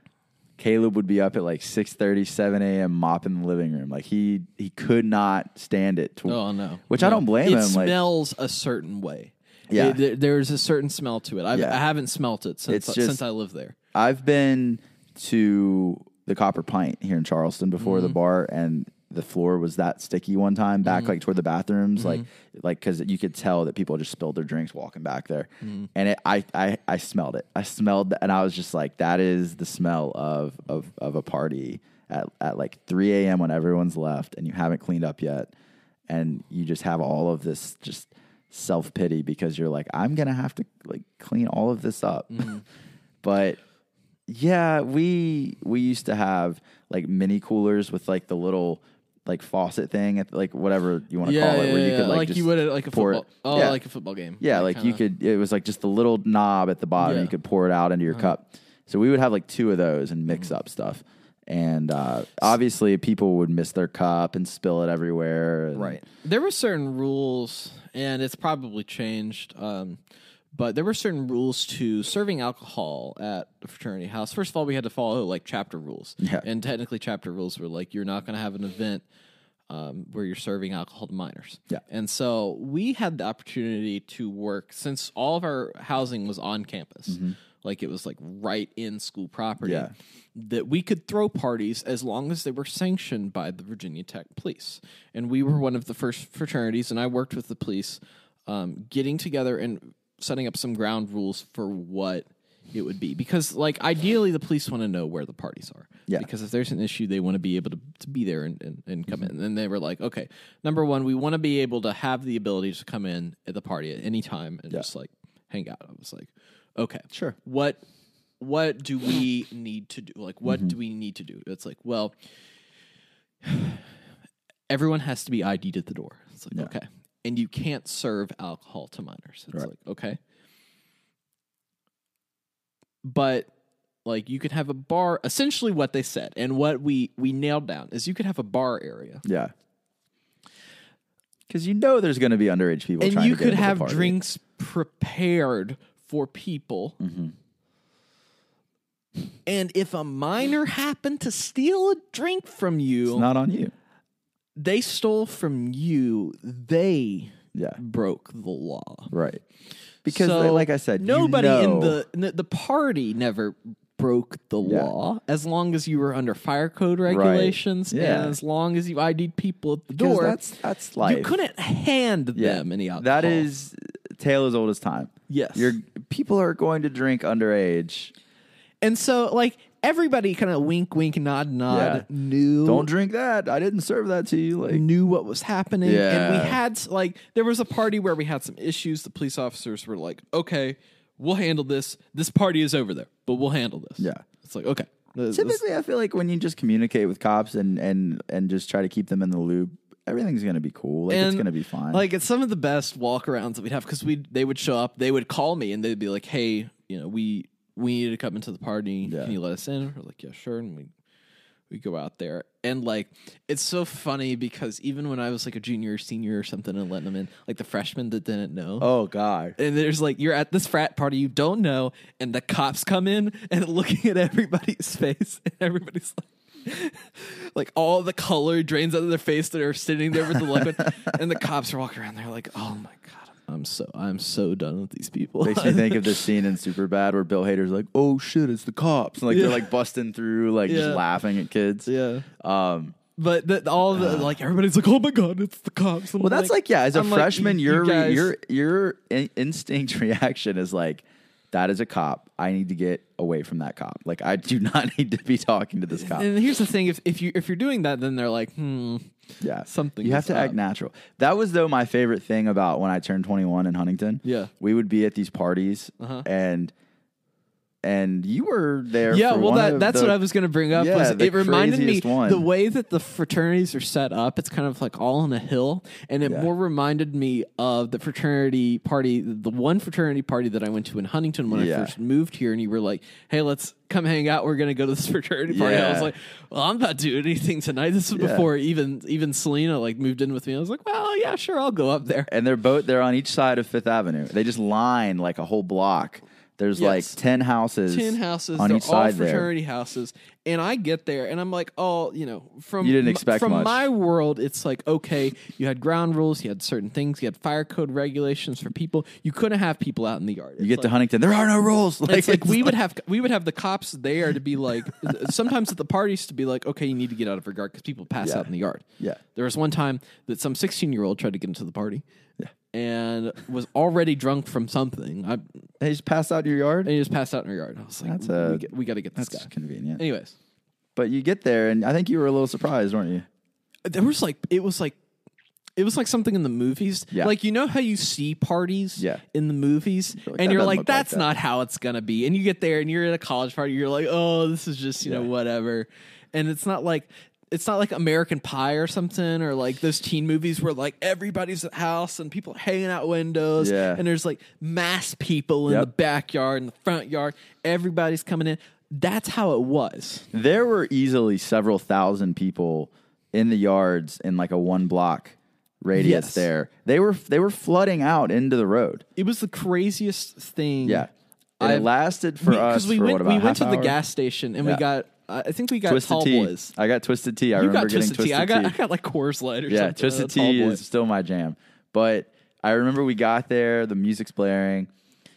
Caleb would be up at like six thirty, seven a.m. mopping the living room. Like he he could not stand it. To, Oh no. Which I No. don't blame it him. It Like smells a certain way. Yeah. It- there- there's a certain smell to it. I've, Yeah. I haven't smelt it since It's just- since I lived there. I've been to the Copper Pint here in Charleston before Mm-hmm. the bar, and the floor was that sticky one time back Mm-hmm. like toward the bathrooms, like like because you could tell that people just spilled their drinks walking back there, Mm-hmm. and it, I I I smelled it. I smelled and I was just like, that is the smell of of of a party at at like three a.m. when everyone's left and you haven't cleaned up yet, and you just have all of this just self pity because you're like, I'm gonna have to like clean all of this up, Mm-hmm. but. Yeah, we we used to have like mini coolers with like the little like faucet thing, at like whatever you want to Yeah, call it, yeah, where you yeah. could like, like just you would at like a pour football. it. Oh, yeah. like a football game. Yeah, like you kinda- could. It was like just the little knob at the bottom. Yeah. Uh-huh. You could pour it out into your cup. So we would have like two of those and mix Mm-hmm. up stuff. And uh, obviously, people would miss their cup and spill it everywhere. and- Right. There were certain rules, and it's probably changed. Um, but there were certain rules to serving alcohol at the fraternity house. First of all, we had to follow like chapter rules, Yeah. and technically, chapter rules were like you're not going to have an event um, where you're serving alcohol to minors. Yeah. And so we had the opportunity to work since all of our housing was on campus. Mm-hmm. like it was like right in school property, Yeah. that we could throw parties as long as they were sanctioned by the Virginia Tech police. And we were one of the first fraternities, and I worked with the police um, getting together and setting up some ground rules for what it would be. Because, like, ideally, the police want to know where the parties are. Yeah. Because if there's an issue, they want to be able to, to be there and, and, and come in. And then they were like, okay, number one, we want to be able to have the ability to come in at the party at any time and Yeah. just, like, hang out. I was like, okay. Sure. What what do we need to do? Like, what Mm-hmm. do we need to do? It's like, well, everyone has to be I D'd at the door. It's like, Yeah. okay. And you can't serve alcohol to minors. It's Right. like, okay. But like you could have a bar, essentially what they said and what we we nailed down is you could have a bar area. Yeah. Because you know there's going to be underage people And trying you to get could into the have party. drinks prepared for people. Mm-hmm. And if a minor happened to steal a drink from you, It's not on you. they stole from you, they Yeah. broke the law. Right. Because, So like I said, you nobody in know- the the party never broke the Yeah. law as long as you were under fire code regulations Yeah. and as long as you I D'd people at the Because door. that's that's life. You couldn't hand Yeah. them any alcohol. That is tale as old as time. Yes. You're people are going to drink underage. And so, like, everybody kind of wink, wink, nod, nod, Yeah. knew. Don't drink that. I didn't serve that to you. Like knew what was happening. And Yeah. we had, s- like, there was a party where we had some issues. The police officers were like, okay, we'll handle this. This party is over there, but we'll handle this. Yeah. It's like, okay. This- typically I feel like when you just communicate with cops and and and just try to keep them in the loop, everything's going to be cool. Like it's And, going to be fine. Like, it's some of the best walkarounds that we'd have because we they would show up, they would call me, and they'd be like, hey, you know, we we need to come into the party. Yeah. Can you let us in? We're like, yeah, sure. And we we go out there. And, like, it's so funny because even when I was, like, a junior or senior or something and letting them in, like, the freshmen that didn't know. oh god. And there's like, you're at this frat party you don't know, and the cops come in and looking at everybody's face, and everybody's like, like all the color drains out of their face that are sitting there with the liquid, and the cops are walking around. They're like, oh my god, I'm so I'm so done with these people. Makes me think of this scene in Superbad where Bill Hader's like, "Oh shit, it's the cops!" And like Yeah. they're like busting through, like Yeah. just laughing at kids. yeah. Um, But the, all the like everybody's like, oh my god, it's the cops. I'm well, that's like, yeah. As a I'm like, freshman, you- you your guys- your your in- instinct reaction is like, "That is a cop. I need to get away from that cop. Like, I do not need to be talking to this cop." And here's the thing: if if you if you're doing that, then they're like, hmm. Yeah, Something you have is to act up. natural. That was though my favorite thing about when I turned twenty-one in Huntington. Yeah. we would be at these parties, Uh-huh. and and you were there. Yeah, for well, one that of that's the- what I was going to bring up. Yeah, was the it reminded me craziest one. the way that the fraternities are set up. It's kind of like all on a hill, and it Yeah. more reminded me of the fraternity party, the one fraternity party that I went to in Huntington when Yeah. I first moved here. And you were like, "Hey, let's come hang out. We're going to go to this fraternity party." I was Yeah. like, "Well, I'm not doing anything tonight." This was Yeah. before even even Selena like moved in with me. I was like, "Well, yeah, sure, I'll go up there." And they're both they're on each side of Fifth Avenue. They just line like a whole block. There's Yes. like ten houses. Ten houses on they're each all side there. fraternity houses, and I get there and I'm like, oh, you know, from You didn't m- expect from much. my world, it's like, okay, you had ground rules, you had certain things, you had fire code regulations for people. You couldn't have people out in the yard. You get to Huntington. There are no rules. Like, It's like we would have we would have the cops there to be like sometimes at the parties to be like, okay, you need to get out of your guard because people pass Yeah. out in the yard. Yeah. There was one time that some sixteen year old tried to get into the party. Yeah. And was already drunk from something. I They just pass out in your yard. and he just passed out in our yard. I was like, That's we, a- we, got to get this That's guy. convenient. Anyways, But you get there, and I think you were a little surprised, weren't you? there was like it was like it was like something in the movies. Yeah. Like you know how you see parties Yeah. in the movies You're like, and "That you're doesn't like look like that's that." not how it's going to be. And you get there and you're at a college party, you're like, "Oh, this is just, you know, Yeah. whatever." And it's not like it's not like American Pie or something or like those teen movies where like everybody's at the house and people hanging out windows Yeah. and there's like mass people in Yep. the backyard and the front yard. Everybody's coming in. That's how it was. There were easily several thousand people in the yards in like a one block radius Yes. there. They were they were flooding out into the road. It was the craziest thing. Yeah. And it I've- lasted for us because we for went what, about we went half to the hour? gas station and Yeah. we got uh, I think we got Twisted Tall tea. Boys. I got Twisted tea. I You remember got getting Twisted Twisted tea. I got tea. I got like Coors Light or Yeah, something. Twisted uh, Tall tea Boys. is still my jam. But I remember we got there, the music's blaring.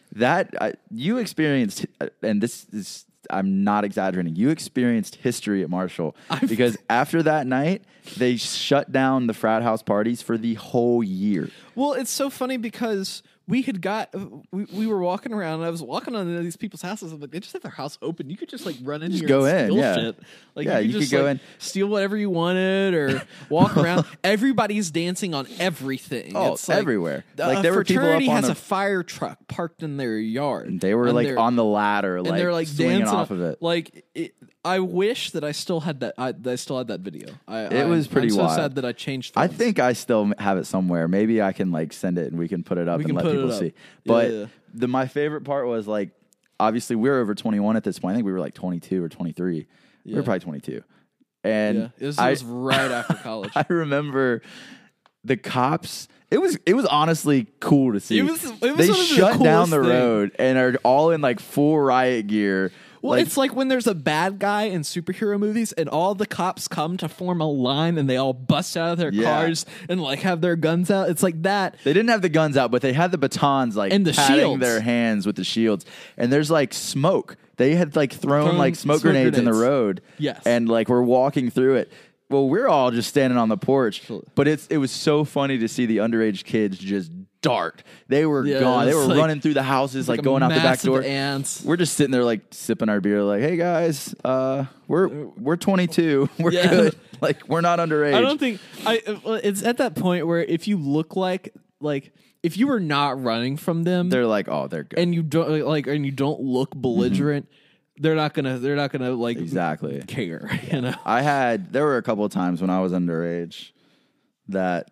that I, you experienced, and this is, I'm not exaggerating, you experienced history at Marshall because after that night, they shut down the frat house parties for the whole year. Well, it's so funny because we had got, we, we were walking around and I was walking on these people's houses. I'm like, they just have their house open. You could just like run in Just here go and in, steal yeah. shit. Like Yeah, you could you just could go like, in. steal whatever you wanted or walk around. Everybody's dancing on everything. Oh, it's like, everywhere. A Like, there were people fraternity up on has the- a fire truck parked in their yard. They were And like they're- on the ladder, like, and they're like swinging dancing off of it. Like, it, I wish that I still had that. I, that I still had that video. I, It I, was pretty I'm so wild. sad that I changed. I phones. think I still have it somewhere. Maybe I can like send it and we can put it up We and can let put it people up. see. Yeah, But yeah, yeah. the my favorite part was like, obviously we were over twenty-one at this point. I think we were like twenty-two or twenty-three. We were Yeah. probably twenty-two. And Yeah, it was, I, it was right after college. I remember the cops. It was it was honestly cool to see. It was- it was they one of the shut down coolest the thing. road and are all in like full riot gear. Well, Like, it's like when there's a bad guy in superhero movies and all the cops come to form a line and they all bust out of their Yeah. cars and like have their guns out. It's like that. they didn't have the guns out, but they had the batons like And the patting shields. their hands with the shields. And there's like smoke. They had like thrown, Thrown like smoke, smoke grenades, in the grenades. road. Yes. And like we're walking through it. Well, we're all just standing on the porch, but it's it was so funny to see the underage kids just dart. They were Yeah, gone. They it's were like- running through the houses, like, like going out the back massive door. ants. We're just sitting there, like sipping our beer, like, "Hey guys, uh, we're we're twenty-two. We're Yeah. good. Like, we're not underage." I don't think I. well, It's at that point where if you look like like if you were not running from them, They're like, "Oh, they're good." and you don't like and you don't look belligerent, they're not gonna they're not gonna like Exactly. care. You know. I had there were a couple of times when I was underage that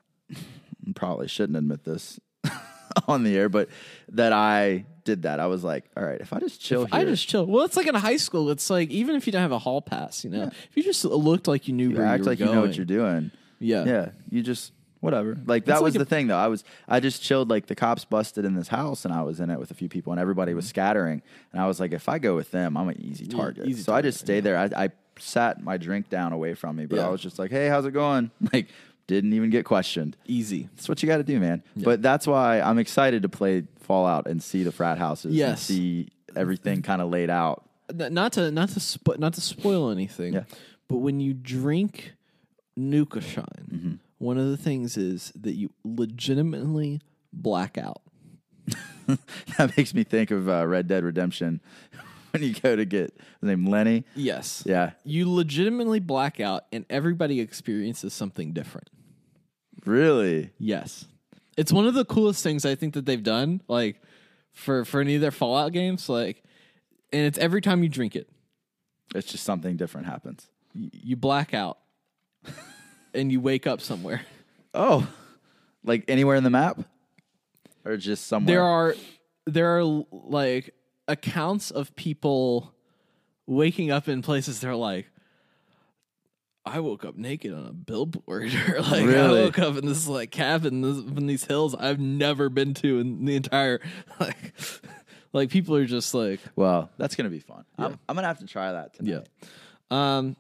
probably shouldn't admit this on the air, but that I did that. I was like, all right, if I just chill here, I just chill. Well, it's like in high school. It's like even if you don't have a hall pass, you know, if you just looked like you knew you where act you were like going, you know what you're doing. Yeah. Yeah. You just whatever. Like that It's was like the a- thing though. I was I just chilled, like the cops busted in this house and I was in it with a few people and everybody was scattering. And I was like, if I go with them, I'm an easy target. easy so I target, just stayed there. I, I sat my drink down away from me, but Yeah. I was just like, hey, how's it going? Like didn't even get questioned. Easy. That's what you got to do, man. But that's why I'm excited to play Fallout and see the frat houses and Yes. see everything kind of laid out. N- Not to not to spo- not to spoil anything, Yeah. but when you drink Nuka Shine, Mm-hmm. one of the things is that you legitimately black out. That makes me think of uh, Red Dead Redemption when you go to get his name Lenny. Yes. Yeah. You legitimately black out, and everybody experiences something different. Really? Yes. It's one of the coolest things I think that they've done, like for, for any of their Fallout games. Like, and it's every time you drink it, It's just something different happens. y- you black out, and you wake up somewhere. Oh, like anywhere in the map, or just somewhere? There are there are like accounts of people waking up in places they're like, I woke up naked on a billboard, or like I Really? woke up in this like cabin this, in these hills I've never been to in the entire like like people are just like Well, that's gonna be fun. I'm, I'm gonna have to try that tonight. um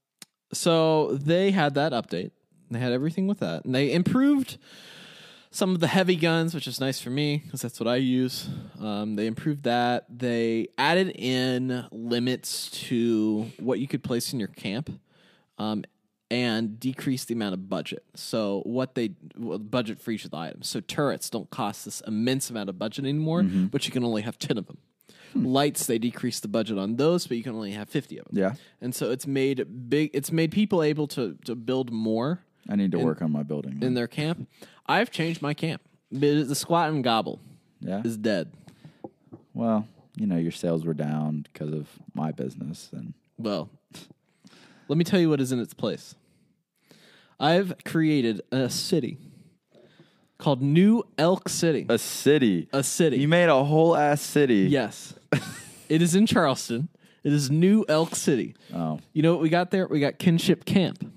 so they had that update. They had everything with that, and they improved some of the heavy guns, which is nice for me because that's what I use. Um, they improved that. They added in limits to what you could place in your camp, um, and decreased the amount of budget. So what they well, budget for each of the items. So turrets don't cost this immense amount of budget anymore, but you can only have ten of them. Lights, they decreased the budget on those, but you can only have fifty of them. Yeah. And so it's made big. It's made people able to to build more I need to work on my building. in their camp. I've changed my camp. The squat and gobble yeah. is dead. Well, you know, your sales were down because of my business, and Well, let me tell you what is in its place. I've created a city called New Elk City. a city. A city. You made a whole ass city. Yes. It is in Charleston. It is New Elk City. Oh. You know what we got there? We got Kinship Camp.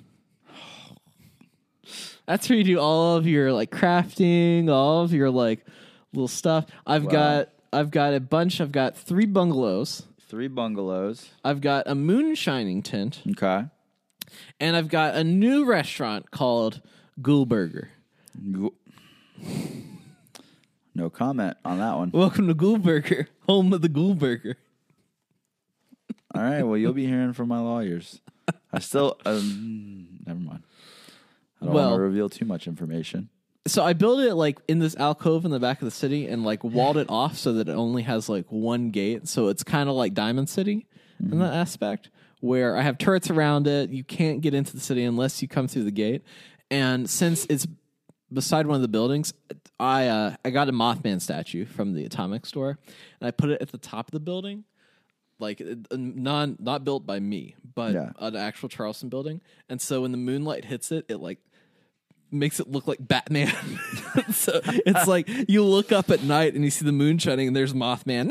That's where you do all of your like crafting, all of your like little stuff. I've Wow. got I've got a bunch. I've got three bungalows. Three bungalows. I've got a moonshining tent, Okay. and I've got a new restaurant called Ghoul Burger. Go- No comment on that one. Welcome to Ghoulburger, home of the Ghoulburger. All right. Well, you'll be hearing from my lawyers. I still, um, never mind. I don't Well- want to reveal too much information. So I built it like in this alcove in the back of the city and like walled it off so that it only has like one gate. So it's kind of like Diamond City mm-hmm. in that aspect, where I have turrets around it. You can't get into the city unless you come through the gate. And since it's beside one of the buildings, I uh, I got a Mothman statue from the Atomic store, and I put it at the top of the building, like uh, non not built by me, but Yeah. an actual Charleston building. And so when the moonlight hits it, it like makes it look like Batman. So it's like you look up at night and you see the moon shining, and there's Mothman.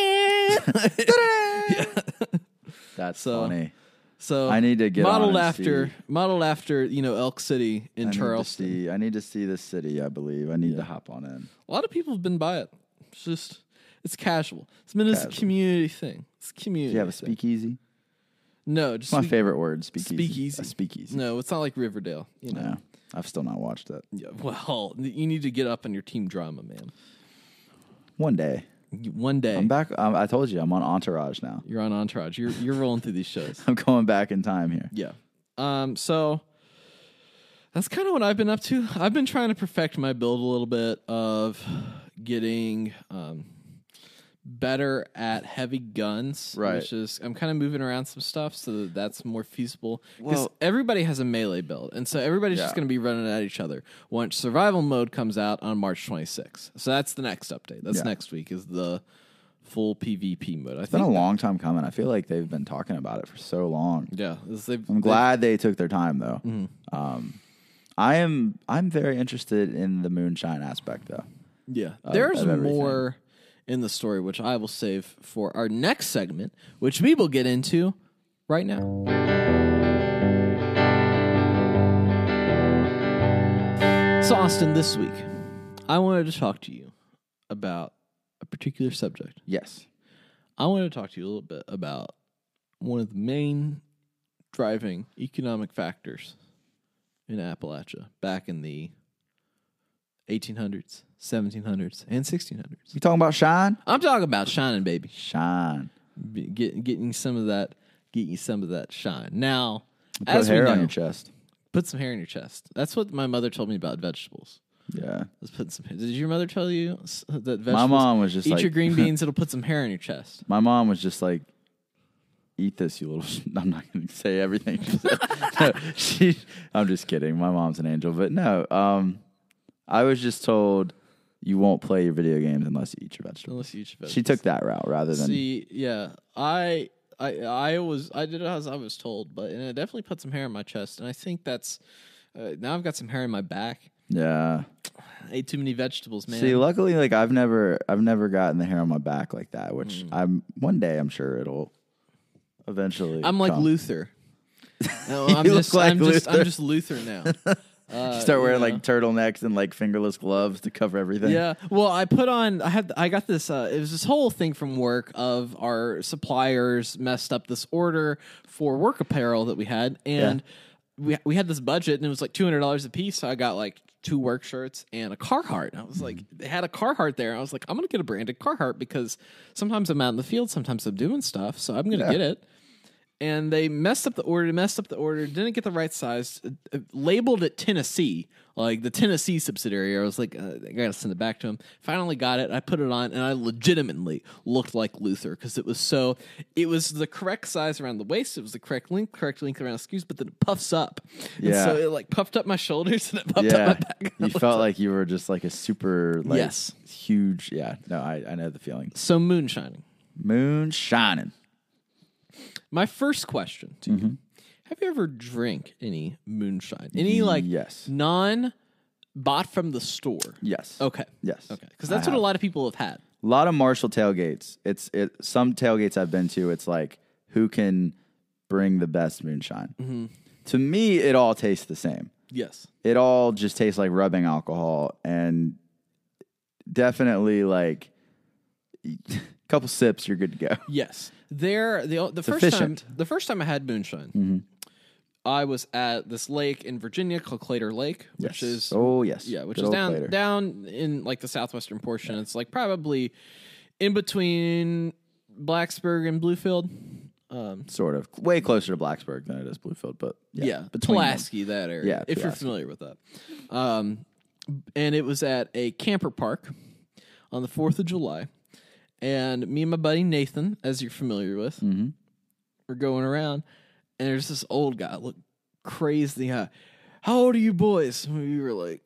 Yeah. That's So- funny. So I need to get modeled on and after see. modeled after you know Elk City in I need to Charleston. see. I need to see this city. I believe I need to hop on in. A lot of people have been by it. It's just it's casual. It's been as a Casual. community thing. It's a community. Do you have a thing. speakeasy? No, just It's my speak- favorite word. Speakeasy. Speakeasy. A speakeasy. No, it's not like Riverdale. You know. No, I've still not watched it. Yeah, well, you need to get up on your team drama, man. One day. You- One day I'm back. Um, I told you I'm on Entourage now. you're on Entourage. You're you're rolling through these shows. I'm going back in time here. Yeah. Um. So that's kind of what I've been up to. I've been trying to perfect my build a little bit of getting um better at heavy guns. Right. Which is I'm kind of moving around some stuff so that that's more feasible. Because Well- everybody has a melee build, and so everybody's just Yeah. going to be running at each other once survival mode comes out on March twenty-sixth. So that's the next update. That's Yeah. next week is the full PvP mode. I It's been think. a long time coming. I feel like they've been talking about it for so long. Yeah. this- they've- I'm they've- glad they took their time though. Mm-hmm. Um, I am. I'm very interested in the moonshine aspect though. Yeah. of- There's of everything. more in the story, which I will save for our next segment, which we will get into right now. So, Austin, this week, I wanted to talk to you about a particular subject. Yes. I wanted to talk to you a little bit about one of the main driving economic factors in Appalachia back in the eighteen hundreds, seventeen hundreds, and sixteen hundreds. You talking about shine? I'm talking about shining, baby. Shine. Be- Get, getting some of that, getting some of that shine. Now, Put as hair we know, on your chest. put some hair in your chest. That's what my mother told me about vegetables. Yeah. Let's put some. Did your mother tell you s- that vegetables? My mom was just eat like, your green beans. It'll put some hair in your chest. My mom was just like, "Eat this, you little." Sh-. I'm not going to say everything. She said. No, she. I'm just kidding. My mom's an angel, but no. Um, I was just told you won't play your video games unless you eat your vegetables. Unless you eat your vegetables. She took that route rather than. See, yeah, I, I, I was, I did it as I was told, but and it definitely put some hair in my chest, and I think that's uh, now I've got some hair in my back. Yeah. I ate too many vegetables, man. See, luckily, like I've never, I've never gotten the hair on my back like that. Which Mm. I'm one day, I'm sure it'll eventually. I'm like come. Luther. No, You I'm look just, like I'm just, I'm Luther. just Luther now. Uh, You start wearing you know. like turtlenecks and like fingerless gloves to cover everything. Yeah. Well, I put on. I had. I got this. Uh, it was this whole thing from work of our suppliers messed up this order for work apparel that we had, and we we had this budget, and it was like two hundred dollars a piece. So I got like two work shirts and a Carhartt. And I was like, they had a Carhartt there. I was like, I'm gonna get a branded Carhartt because sometimes I'm out in the field, sometimes I'm doing stuff, so I'm gonna Yeah. get it. And they messed up the order, messed up the order, didn't get the right size, uh, uh, labeled it Tennessee, like the Tennessee subsidiary. I was like, uh, I gotta send it back to him. Finally got it. I put it on, and I legitimately looked like Luther because it was so, it was the correct size around the waist, it was the correct length, correct length around the sleeves, but then it puffs up. And Yeah. so it like puffed up my shoulders and it puffed Yeah. up my back. You felt like you were just like a super, like, Yes. huge. Yeah. No, I, I know the feeling. So moonshining. Moon shining. My first question to Mm-hmm. you: have you ever drank any moonshine? Any like Yes. non bought from the store? Yes. Okay. Yes. Okay. Because I that's what a have. lot of people have had. A lot of Marshall tailgates. It's it. Some tailgates I've been to, it's like who can bring the best moonshine. Mm-hmm. To me, it all tastes the same. Yes. It all just tastes like rubbing alcohol, and definitely like a couple sips, you're good to go. Yes. There. The the first efficient. time the first time I had moonshine, I was at this lake in Virginia called Clater Lake, which Yes. is Oh, yes. yeah, which Good is old down Clater. down in like the southwestern portion. It's like probably in between Blacksburg and Bluefield. Um, Sort of. Way closer to Blacksburg than it is Bluefield, but yeah. yeah, between them. Pulaski, that area. Yeah, if you're Pulaski. familiar with that. Um, and it was at a camper park on the fourth of July. And me and my buddy Nathan, as you're familiar with, Mm-hmm. were going around, and there's this old guy, look crazy high. How old are you boys? We were like,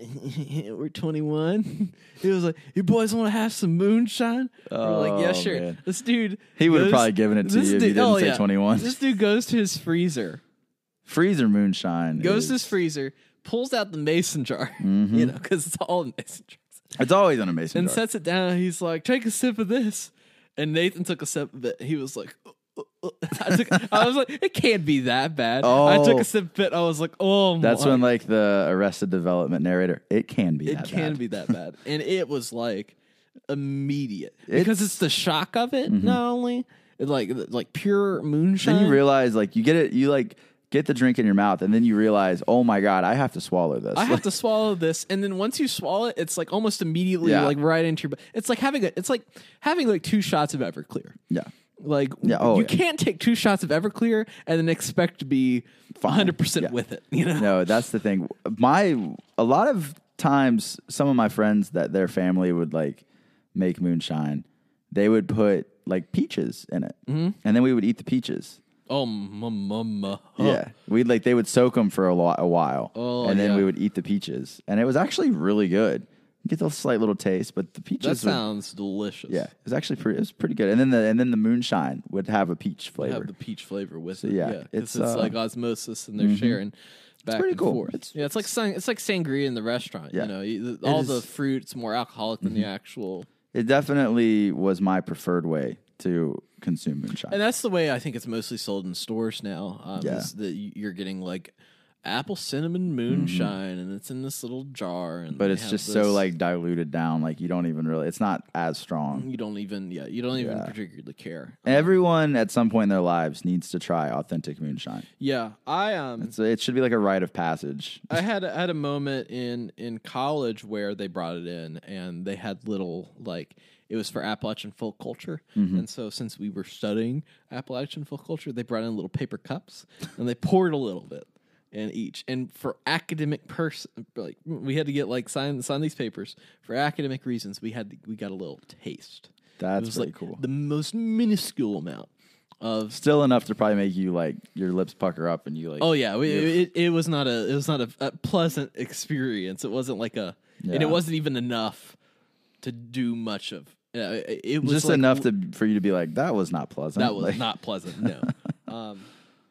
we're twenty-one. He was like, you boys want to have some moonshine? We we're like, yeah, Oh, sure. man. This dude, He would have goes- probably given it to this you if you dude- didn't oh, say yeah. twenty-one. This dude goes to his freezer, Freezer moonshine. goes to is- his freezer, pulls out the mason jar, Mm-hmm. you know, because it's all in mason jars, It's always on a mason and jar. sets it down. He's like, take a sip of this. And Nathan took a sip of it. He was like, "Uh, uh, uh." I, took, I was like, it can't be that bad. I took Oh. a sip of it. I was like, oh, That's my when, like, the Arrested Development narrator, it can be It that can bad. be that bad. And it was like immediate because it's the shock of it. Mm-hmm. Not only it's like like pure moonshine. Then you realize, like, you get it, you, like, get the drink in your mouth, and then you realize, oh, my God, I have to swallow this. I have to swallow this, and then once you swallow it, it's like almost immediately Yeah. like right into your. It's like having a. It's like having like two shots of Everclear. Yeah. Like Yeah, oh, you yeah. can't take two shots of Everclear and then expect to be one hundred percent Yeah. with it. You know. No, that's the thing. My a lot of times, some of my friends that their family would like make moonshine, they would put like peaches in it, mm-hmm. and then we would eat the peaches. Oh, mama. Yeah, we'd like they would soak them for a, lo- a while, Oh, and then yeah. we would eat the peaches, and it was actually really good. You get the slight little taste, but the That peaches. were- sounds delicious. yeah, it was actually pretty. It was pretty good, and then the and then the moonshine would have a peach flavor. Have the peach flavor with it. yeah, Yeah, 'cause it's, it's, uh, like osmosis, and they're sharing back pretty and cool. forth. It's- yeah, it's like sang- it's like sangria in the restaurant. Yeah. You know, You- the- all is- the fruit's more alcoholic than the actual. It definitely was my preferred way to consume moonshine. And that's the way I think it's mostly sold in stores now. Um, Yeah. is that y- you're getting like apple cinnamon moonshine, and it's in this little jar. And but they it's have just this- so like diluted down, like you don't even really. It's not as strong. you don't even yeah you don't even Yeah. particularly care. Everyone at some point in their lives needs to try authentic moonshine. Yeah, I um. So it should be like a rite of passage. I had I had a moment in in college where they brought it in, and they had little like it was for Appalachian folk culture, Mm-hmm. and so since we were studying Appalachian folk culture, they brought in little paper cups and they poured a little bit in each. And for academic person, like we had to get like sign sign these papers for academic reasons. We had to, we got a little taste. That's it was pretty like cool. the most minuscule amount of. Still enough to probably make you like your lips pucker up and you like. Oh yeah, we, it, it was not a it was not a, a pleasant experience. It wasn't like a, and Yeah. it wasn't even enough to do much of. Yeah, it, it was just like, enough to for you to be like that was not pleasant. That was Like, not pleasant. No, um,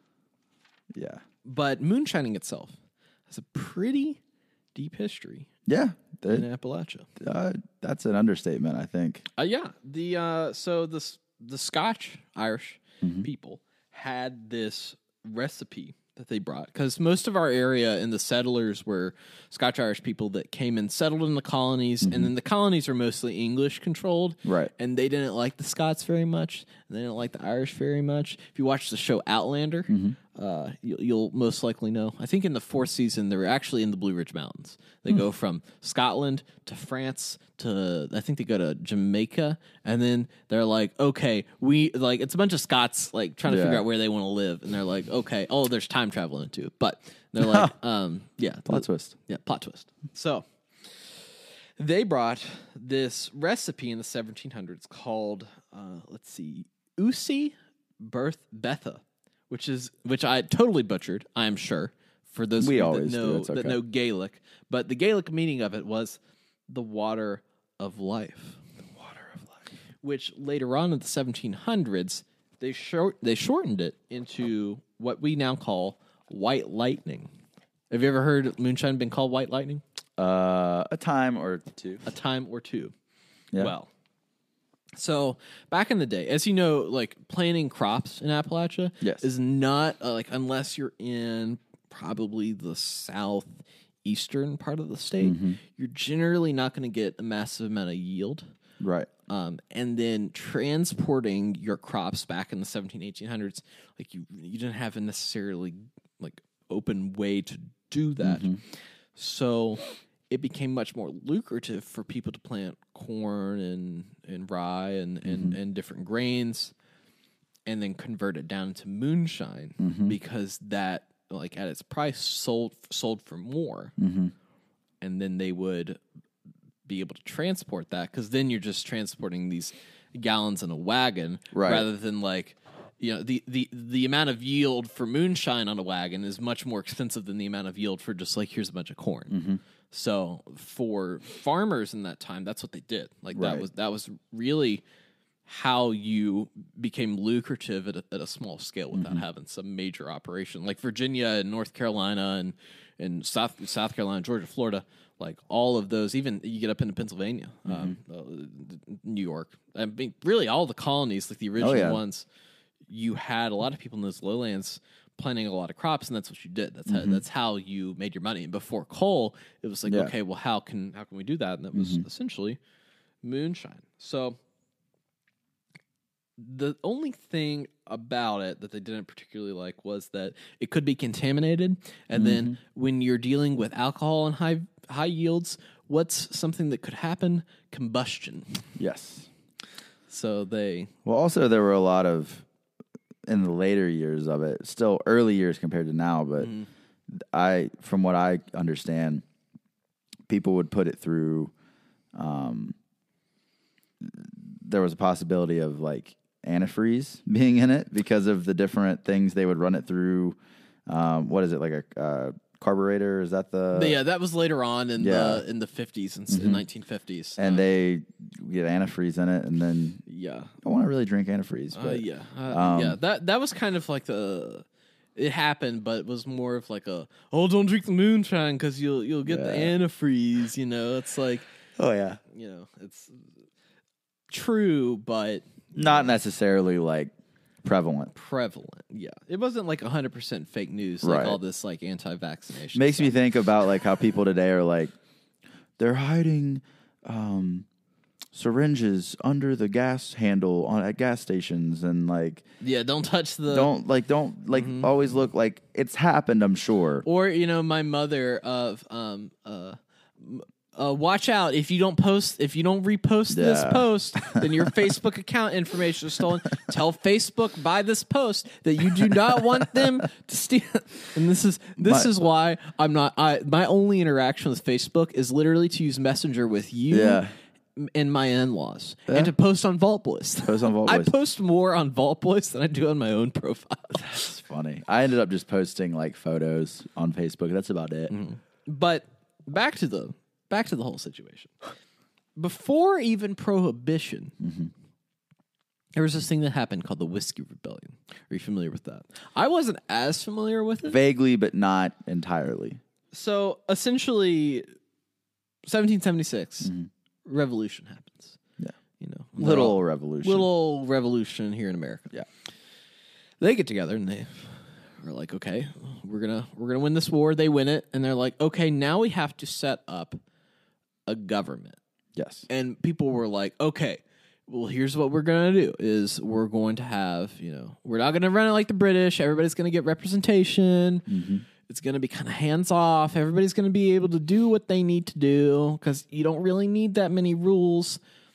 Yeah. but moonshining itself has a pretty deep history Yeah. in That- Appalachia. uh, that's an understatement, I think. Uh, yeah, the uh, so the s- the Scotch Irish Mm-hmm. people had this recipe that they brought because most of our area and the settlers were Scotch Irish people that came and settled in the colonies, and then the colonies were mostly English controlled, Mm-hmm. Right. And they didn't like the Scots very much, and they didn't like the Irish very much. If you watch the show Outlander, Mm-hmm. uh, you, you'll most likely know. I think in the fourth season they were actually in the Blue Ridge Mountains. They Hmm. go from Scotland to France to I think they go to Jamaica, and then they're like, okay, we like it's a bunch of Scots like trying to Yeah. figure out where they want to live, and they're like, okay, oh, there's time travel into it, but they're like, um, yeah, Plot twist. yeah, plot twist. So they brought this recipe in the seventeen hundreds called, uh, let's see, Usi Berth Betha, which is which I totally butchered. I am sure for those We of you always that do. know It's that okay. know Gaelic, but the Gaelic meaning of it was the water of life. The water of life, which later on in the seventeen hundreds they short they shortened it into what we now call white lightning. Have you ever heard moonshine been called white lightning? Uh, a time or two. A time or two. Yeah. Well, so back in the day, as you know, like planting crops in Appalachia Yes. is not uh, like unless you're in probably the southeastern part of the state, Mm-hmm. you're generally not going to get a massive amount of yield. Right. Um, and then transporting your crops back in the seventeen, eighteen hundreds, like you, you didn't have necessarily like open way to do that. Mm-hmm. So it became much more lucrative for people to plant corn and, and rye and, and, Mm-hmm. and different grains and then convert it down into moonshine Mm-hmm. because that, like at its price, sold sold for more. Mm-hmm. And then they would be able to transport that because then you're just transporting these gallons in a wagon Right. rather than like, you know, the, the, the amount of yield for moonshine on a wagon is much more expensive than the amount of yield for just like, here's a bunch of corn. Mm-hmm. So for farmers in that time, that's what they did. Like that Right. was that was really how you became lucrative at a, at a small scale without Mm-hmm. having some major operation. Like Virginia and North Carolina and and South South Carolina, Georgia, Florida, like all of those. Even you get up into Pennsylvania, um, Mm-hmm. uh, New York. I mean, really all the colonies, like the original Oh, yeah. ones. You had a lot of people in those lowlands planting a lot of crops, and that's what you did. That's Mm-hmm. how that's how you made your money. And before coal, it was like, Yeah. okay, well, how can how can we do that? And that was Mm-hmm. essentially moonshine. So the only thing about it that they didn't particularly like was that it could be contaminated. And Mm-hmm. then when you're dealing with alcohol and high high yields, what's something that could happen? Combustion. Yes. So they Well, also there were a lot of in the later years of it, still early years compared to now, but I, from what I understand, people would put it through. Um, there was a possibility of like antifreeze being in it because of the different things they would run it through. Um, what is it like a uh, carburetor? Is that the? But yeah, that was later on in Yeah. the in the fifties and in nineteen fifties. And Uh, they get antifreeze in it, and then yeah, I want to really drink antifreeze. uh, But yeah, uh, um, yeah. That that was kind of like the it happened, but it was more of like a oh, don't drink the moonshine because you'll you'll get the Yeah. antifreeze. You know, it's like oh yeah, you know, it's true, but not necessarily like prevalent. prevalent. Yeah, it wasn't like one hundred percent fake news, Right. like all this like anti-vaccination. Makes stuff. me think about like how people today are like they're hiding um, syringes under the gas handle on at gas stations and like Yeah, don't touch the don't like don't like always look like it's happened. I'm sure. Or you know, my mother of um uh. m- Uh, watch out if you don't post if you don't repost this Yeah. post, then your Facebook account information is stolen. Tell Facebook by this post that you do not want them to steal. And this is this My- is why I'm not. I my only interaction with Facebook is literally to use Messenger with you Yeah. and my in-laws, and to post on Vault Boys. Post on Vault I Boys. post more on Vault Boys than I do on my own profile. It's funny. I ended up just posting like photos on Facebook. That's about it. But back to the back to the whole situation. Before even Prohibition, there was this thing that happened called the Whiskey Rebellion. Are you familiar with that? I wasn't as familiar with it. Vaguely, but not entirely. So essentially, seventeen seventy-six, revolution happens. Yeah. You know, Little revolution. little revolution here in America. Yeah. They get together and they are like, okay, we're gonna we're gonna win this war. They win it, and they're like, okay, now we have to set up a government. Yes. And people were like, okay, well, here's what we're going to do is we're going to have, you know, we're not going to run it like the British. Everybody's going to get representation. It's going to be kind of hands off. Everybody's going to be able to do what they need to do because you don't really need that many rules.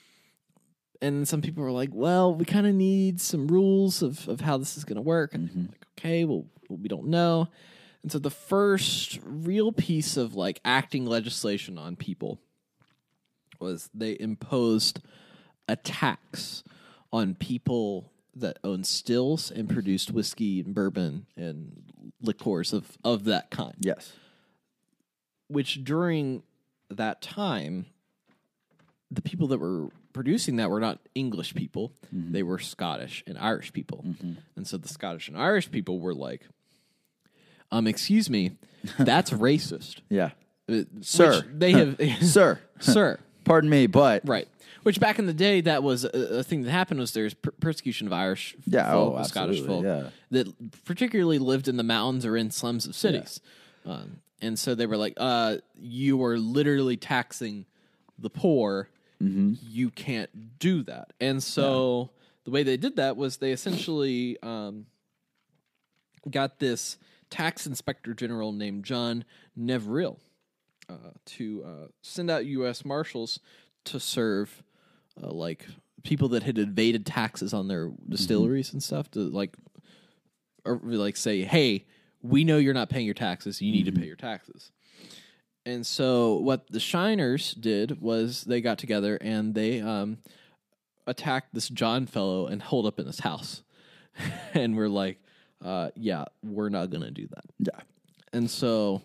And some people were like, well, we kind of need some rules of, of how this is going to work. And I'm like, okay, well, we don't know. And so the first real piece of like acting legislation on people was they imposed a tax on people that owned stills and produced whiskey and bourbon and liqueurs of, of that kind. Yes. Which during that time, the people that were producing that were not English people. They were Scottish and Irish people. And so the Scottish and Irish people were like, um, excuse me, that's racist. Yeah. Uh, Sir. which They have, Sir. sir. Pardon me, but Right. Which back in the day, that was a, a thing that happened was there's per- persecution of Irish Yeah, folk, oh, Scottish folk absolutely, yeah. that particularly lived in the mountains or in slums of cities. Um, and so they were like, uh, you are literally taxing the poor. Mm-hmm. You can't do that. And so the way they did that was they essentially um, got this tax inspector general named John Neverill uh, to uh, send out U S Marshals to serve uh, like people that had evaded taxes on their distilleries mm-hmm. and stuff to like or like say, hey, we know you're not paying your taxes. You need mm-hmm. to pay your taxes. And so what the Shiners did was they got together and they um, attacked this John fellow and holed up in his house. And we're like, uh, yeah, we're not going to do that. Yeah. And so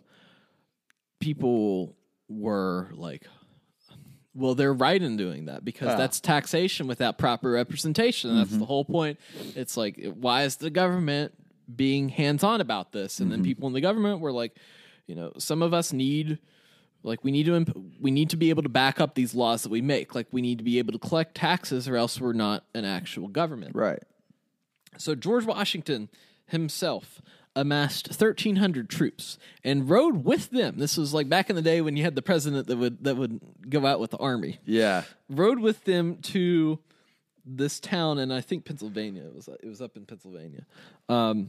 people were like, well, they're right in doing that because uh. that's taxation without proper representation. Mm-hmm. That's the whole point. It's like, why is the government being hands-on about this? And mm-hmm. then people in the government were like, you know, some of us need, like, we need to imp- we need to be able to back up these laws that we make. Like, we need to be able to collect taxes, or else we're not an actual government. Right. So George Washington himself amassed thirteen hundred troops and rode with them. This was like back in the day when you had the president that would that would go out with the army. Yeah. Rode with them to this town, and I think Pennsylvania. It was it was up in Pennsylvania, um,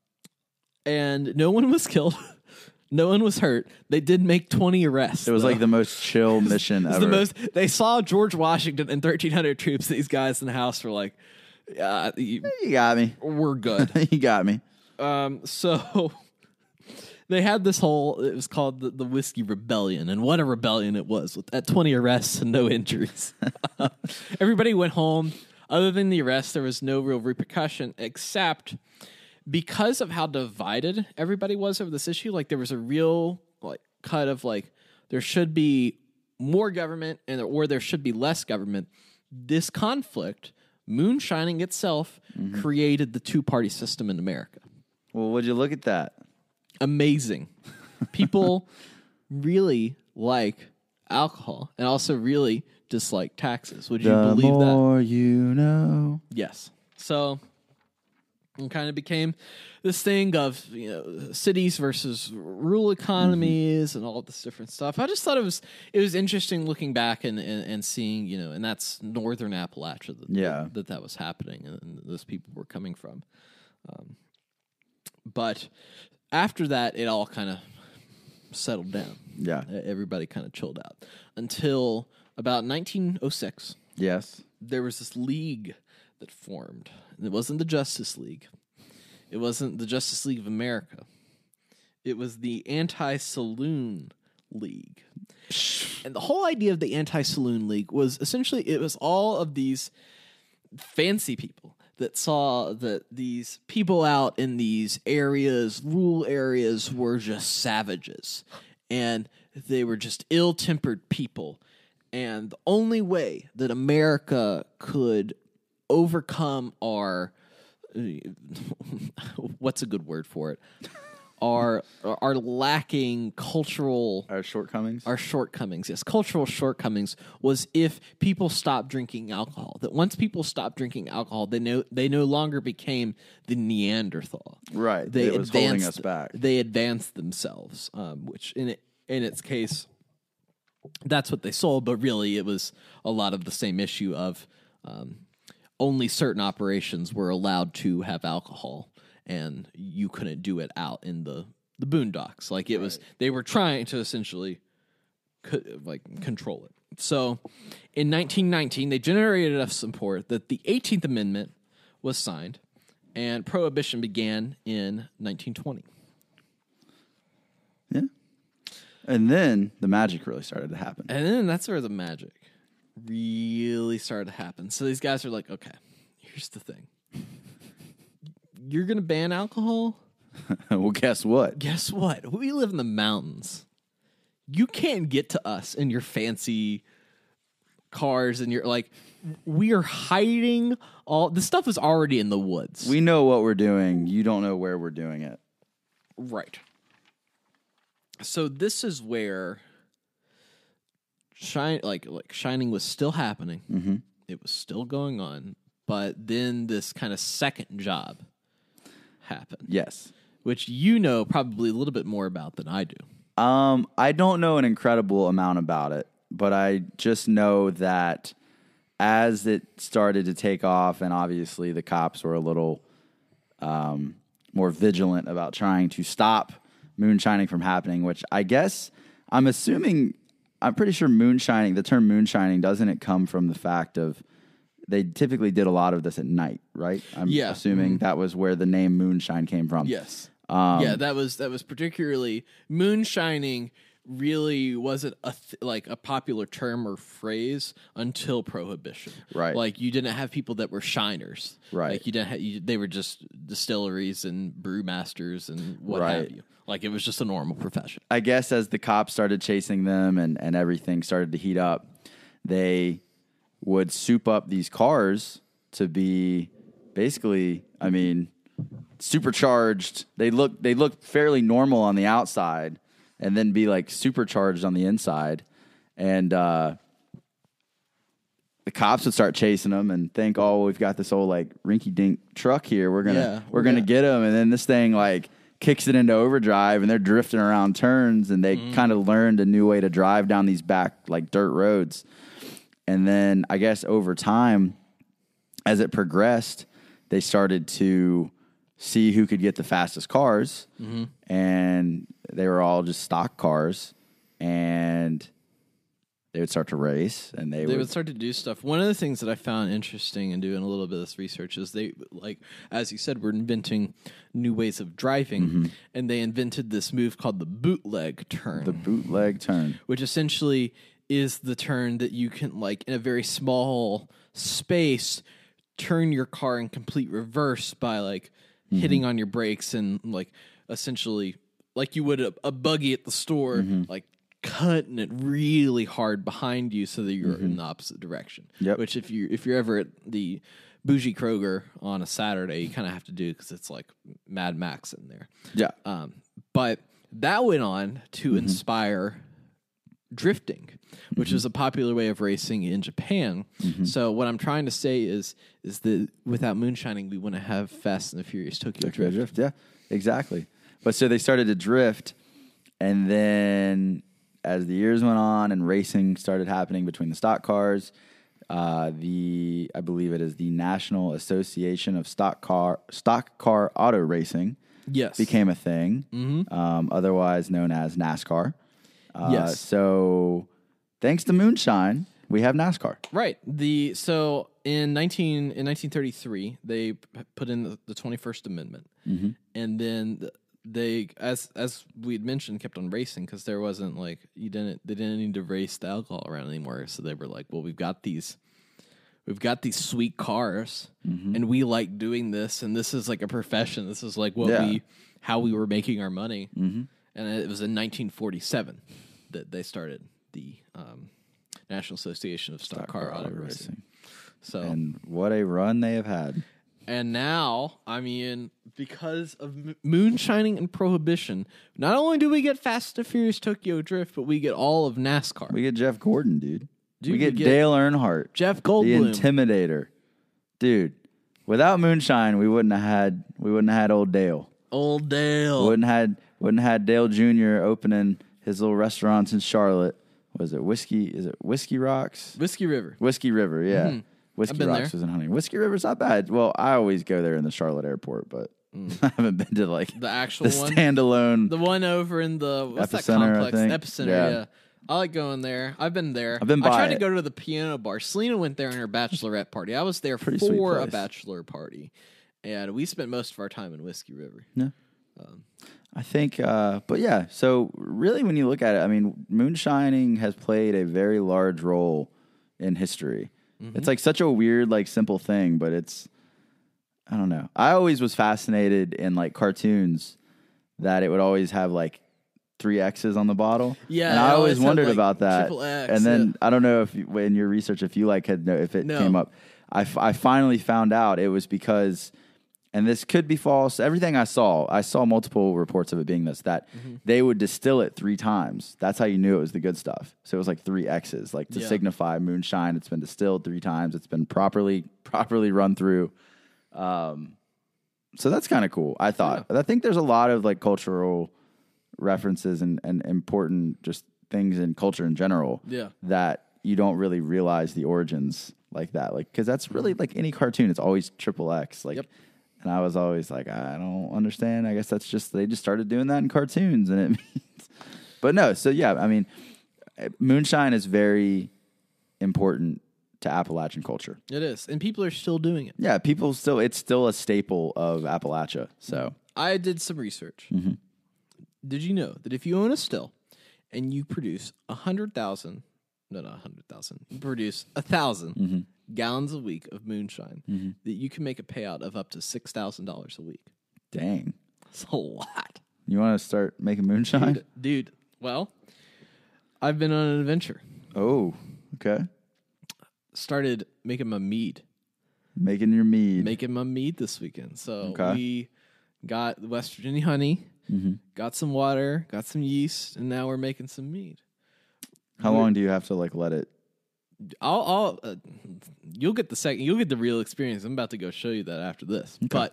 and no one was killed. No one was hurt. They did make twenty arrests. It was though. like the most chill mission ever. The most. They saw George Washington and thirteen hundred troops. These guys in the house were like, "Yeah, you, you got me. We're good. You got me." Um. So they had this whole. It was called the, the Whiskey Rebellion, and what a rebellion it was! With at twenty arrests and no injuries, everybody went home. Other than the arrest, there was no real repercussion, except because of how divided everybody was over this issue. Like there was a real like cut of like there should be more government and or there should be less government. This conflict, moonshining itself, mm-hmm. created the two-party system in America. Well, would you look at that? Amazing. People really like alcohol and also really dislike taxes. Would you the believe that? The more you know. Yes. So it kind of became this thing of, you know, cities versus rural economies mm-hmm. and all this different stuff. I just thought it was it was interesting looking back and, and, and seeing, you know, and that's northern Appalachia that, yeah. that that was happening and those people were coming from. Um, but after that, it all kind of settled down. Yeah. Everybody kind of chilled out until about nineteen oh six. Yes. There was this league that formed. It wasn't the Justice League. It wasn't the Justice League of America. It was the Anti-Saloon League. And the whole idea of the Anti-Saloon League was essentially it was all of these fancy people that saw that these people out in these areas, rural areas, were just savages. And they were just ill-tempered people. And the only way that America could overcome our what's a good word for it? Our our lacking cultural our shortcomings. Our shortcomings, yes, cultural shortcomings was if people stopped drinking alcohol. That once people stopped drinking alcohol, they no they no longer became the Neanderthal. Right. They it was advanced, holding us back. They advanced themselves, um, which in it, in its case, that's what they sold. But really, it was a lot of the same issue of. Um, Only certain operations were allowed to have alcohol, and you couldn't do it out in the, the boondocks. Like it right. was, they were trying to essentially co- like control it. So, in nineteen nineteen, they generated enough support that the eighteenth Amendment was signed, and Prohibition began in nineteen twenty. Yeah, and then the magic really started to happen. And then that's where the magic really started to happen. So these guys are like, okay, here's the thing. You're going to ban alcohol? Well, guess what? Guess what? We live in the mountains. You can't get to us in your fancy cars and you're like, we are hiding all the stuff is already in the woods. We know what we're doing. You don't know where we're doing it. Right. So this is where Shine like like Shining was still happening. Mm-hmm. It was still going on, but then this kind of second job happened. Yes, which you know probably a little bit more about than I do. Um, I don't know an incredible amount about it, but I just know that as it started to take off, and obviously the cops were a little um, more vigilant about trying to stop moonshining from happening, which I guess I'm assuming, I'm pretty sure moonshining, the term moonshining, doesn't it come from the fact of they typically did a lot of this at night, right? I'm Yeah. assuming Mm-hmm. that was where the name moonshine came from. Yes. Um, yeah, that was that was particularly moonshining. Really wasn't a th- like a popular term or phrase until Prohibition. Right. Like you didn't have people that were shiners. Right. Like you didn't. Ha- you, they were just distilleries and brewmasters and what have Right. you. Like it was just a normal profession. I guess as the cops started chasing them and, and everything started to heat up, they would soup up these cars to be basically, I mean, supercharged. They look they look fairly normal on the outside, and then be like supercharged on the inside. And uh, the cops would start chasing them and think, "Oh, we've got this old like rinky-dink truck here. We're gonna Yeah, we're gonna yeah. get them." And then this thing like kicks it into overdrive, and they're drifting around turns, and they kind of learned a new way to drive down these back like dirt roads. And then I guess over time, as it progressed, they started to see who could get the fastest cars, and they were all just stock cars, and they would start to race, and they, They would, would start to do stuff. One of the things that I found interesting in doing a little bit of this research is they, like, as you said, were inventing new ways of driving, and they invented this move called the bootleg turn. the bootleg turn. which essentially is the turn that you can, like, in a very small space, turn your car in complete reverse by, like, hitting on your brakes and, like, essentially, like you would a, a buggy at the store, like, cutting it really hard behind you so that you're in the opposite direction. Yep. Which, if you if you're ever at the bougie Kroger on a Saturday, you kind of have to do because it's like Mad Max in there. Yeah. Um, but that went on to Mm-hmm. inspire drifting, which is a popular way of racing in Japan. Mm-hmm. So what I'm trying to say is is that without moonshining, we wouldn't have Fast and the Furious Tokyo Tokyo Drift. Drift, yeah, exactly. But so they started to drift, and then as the years went on and racing started happening between the stock cars, uh, the I believe it is the National Association of Stock Car Stock Car Auto Racing Yes. became a thing, um, otherwise known as NASCAR. Uh, Yes. So thanks to moonshine, we have NASCAR. Right. The so in nineteen in nineteen thirty-three they p- put in the, the twenty-first Amendment, Mm-hmm. and then th- they, as as we had mentioned, kept on racing because there wasn't like you didn't they didn't need to race the alcohol around anymore. So they were like, well, we've got these. We've got these sweet cars, Mm-hmm. and we like doing this, and this is like a profession. This is like what Yeah. we, how we were making our money. Mm-hmm. And it was in nineteen forty-seven that they started the um, National Association of Stock, Car, Auto Racing. So, and, And what a run they have had. now, I mean, because of m- moonshining and prohibition, not only do we get Fast and Furious Tokyo Drift, but we get all of NASCAR. We get Jeff Gordon, dude. Dude, we get, we get Dale Earnhardt. Jeff The Goldblum. Intimidator. Dude, without moonshine, we wouldn't have had we wouldn't have had old Dale. Old Dale. Wouldn't had wouldn't have had Dale Junior opening his little restaurants in Charlotte. Was it Whiskey? Is it Whiskey Rocks? Whiskey River. Whiskey River, yeah. Whiskey I've been Rocks there. was in Huntington. Whiskey River's not bad. Well, I always go there in the Charlotte airport, but I haven't been to like The actual the one? standalone. The one over in the what's that Epicenter, I complex? think. Epicenter. Yeah. Yeah. I like going there. I've been there. I've been I by tried to it. go to the piano bar. Selena went there in her bachelorette party. I was there Pretty sweet for a place. bachelor party, and we spent most of our time in Whiskey River. Yeah. I think, uh, but yeah, so really when you look at it, I mean, moonshining has played a very large role in history. It's like such a weird, like simple thing, but it's, I don't know. I always was fascinated in like cartoons that it would always have like three X's on the bottle. Yeah, and it I always always had, wondered like, about that. triple X, and then yeah. I don't know if you, in your research, if you like had, if it No. came up, I, f- I finally found out it was because, and this could be false. Everything I saw, I saw multiple reports of it being this, that Mm-hmm. they would distill it three times. That's how you knew it was the good stuff. So it was like three X's, like to Yeah. signify moonshine. It's been distilled three times. It's been properly, properly run through. Um, so that's kind of cool. I thought, I think there's a lot of like cultural references and, and important just things in culture in general Yeah. that you don't really realize the origins like that. Like, cause that's really like any cartoon, it's always triple X. Like, Yep. And I was always like, I don't understand. I guess that's just, they just started doing that in cartoons. And it means, but no. So yeah, I mean, moonshine is very important to Appalachian culture. It is. And people are still doing it. Yeah. People still, it's still a staple of Appalachia. So I did some research. Mm-hmm. Did you know that if you own a still and you produce a hundred thousand, no, not a hundred thousand, you produce a thousand Mm-hmm. gallons a week of moonshine, that you can make a payout of up to six thousand dollars a week. dang, It's a lot. you want to start making moonshine? Dude, dude, well, I've been on an adventure. Oh, okay. Started making my mead. Making your mead. Making my mead this weekend. So Okay. we got West Virginia honey, Mm-hmm. got some water, got some yeast, and now we're making some mead. How long do you have to like let it? I'll, I'll uh, you'll get the second, you'll get the real experience. I'm about to go show you that after this. But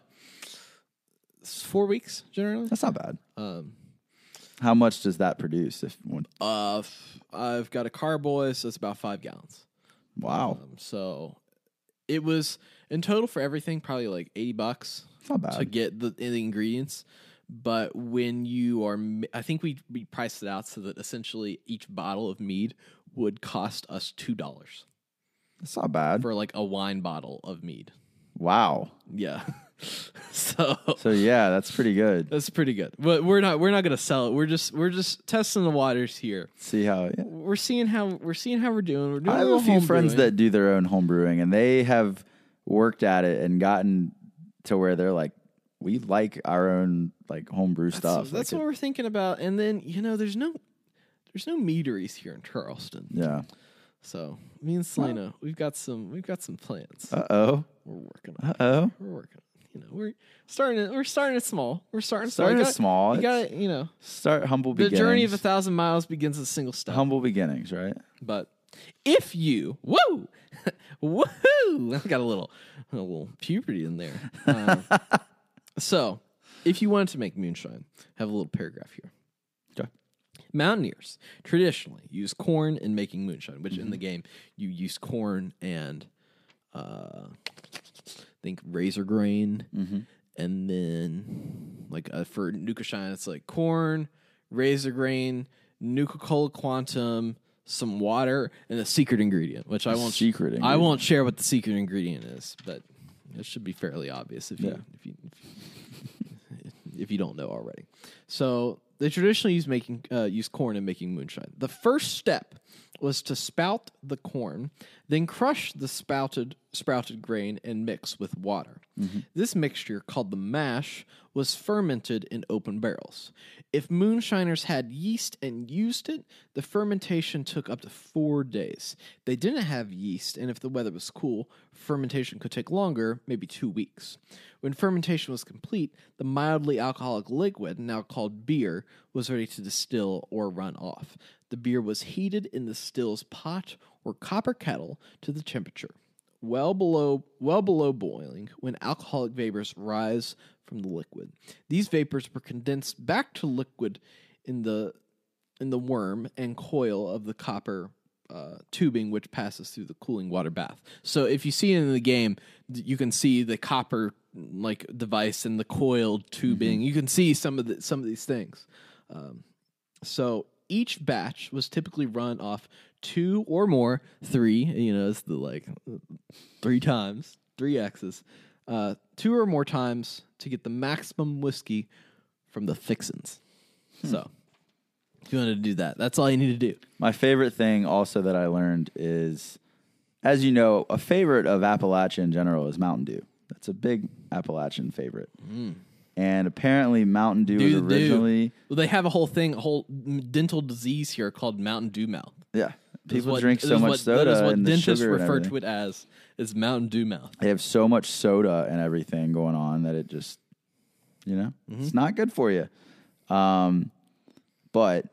it's four weeks generally. That's not bad. Um, How much does that produce? If one, uh, f- I've got a carboy, so it's about five gallons. wow, Um, so it was in total for everything probably like eighty bucks that's not bad. to get the, the ingredients. But when you are, ma- I think we we priced it out so that essentially each bottle of mead would cost us two dollars That's not bad. for like a wine bottle of mead. Wow. Yeah, so So yeah, that's pretty good. that's pretty good. But we're not we're not gonna sell it. We're just we're just testing the waters here. See how. Yeah. We're seeing how we're seeing how we're doing. We're doing I a have little a few home friends brewing. that do their own home brewing, and they have worked at it and gotten to where they're like, we like our own like homebrew stuff. So that's Like what it- we're thinking about. And then you know, there's no there's no meaderies here in Charleston. yeah. So me and Selena, we've got some we've got some plans. Uh oh. we're working on. Uh oh. We're working. You know, we're starting. We're starting it small. We're starting Starting small. it small. You got It's- to, you know, Start humble the beginnings. journey of a thousand miles begins with a single step. humble beginnings, right? But if you, woo, woohoo, I got a little, a little puberty in there. Um, so, if you wanted to make moonshine, have a little paragraph here. Okay. Mountaineers traditionally use corn in making moonshine, which in the game you use corn and uh, I think razor grain, and then like uh, for Nuka Shine, it's like corn, razor grain, Nuka Cola Quantum, some water, and a secret ingredient, which I won't secret I ingredient. won't share what the secret ingredient is, but it should be fairly obvious if you Yeah. if you. If you if you don't know already. So they traditionally use making uh, use corn in making moonshine. The first step was to spout the corn, then crush the spouted sprouted grain and mix with water. This mixture, called the mash, was fermented in open barrels. If moonshiners had yeast and used it, the fermentation took up to four days. If they didn't have yeast, and if the weather was cool, fermentation could take longer, maybe two weeks. When fermentation was complete, the mildly alcoholic liquid, now called beer, was ready to distill or run off. The beer was heated in the still's pot or copper kettle to the temperature well below well below boiling when alcoholic vapors rise from the liquid. These vapors were condensed back to liquid in the in the worm and coil of the copper uh, tubing, which passes through the cooling water bath. So if you see it in the game, th- you can see the copper like device and the coiled tubing. You can see some of the some of these things. Um, so each batch was typically run off two or more, three, you know, it's the like three times, three X's, uh, two or more times to get the maximum whiskey from the fixins. So if you want to do that, that's all you need to do. My favorite thing also that I learned is, as you know, a favorite of Appalachia in general is Mountain Dew. That's a big Appalachian favorite. And apparently Mountain Dew was Dude, dude. originally... Well, they have a whole thing, a whole dental disease here called Mountain Dew mouth. Yeah. That is People what- drink that so is much what- soda That is what and the dentists sugar and refer everything. to it as, is Mountain Dew mouth. They have so much soda and everything going on that it just, you know, it's not good for you. Um, but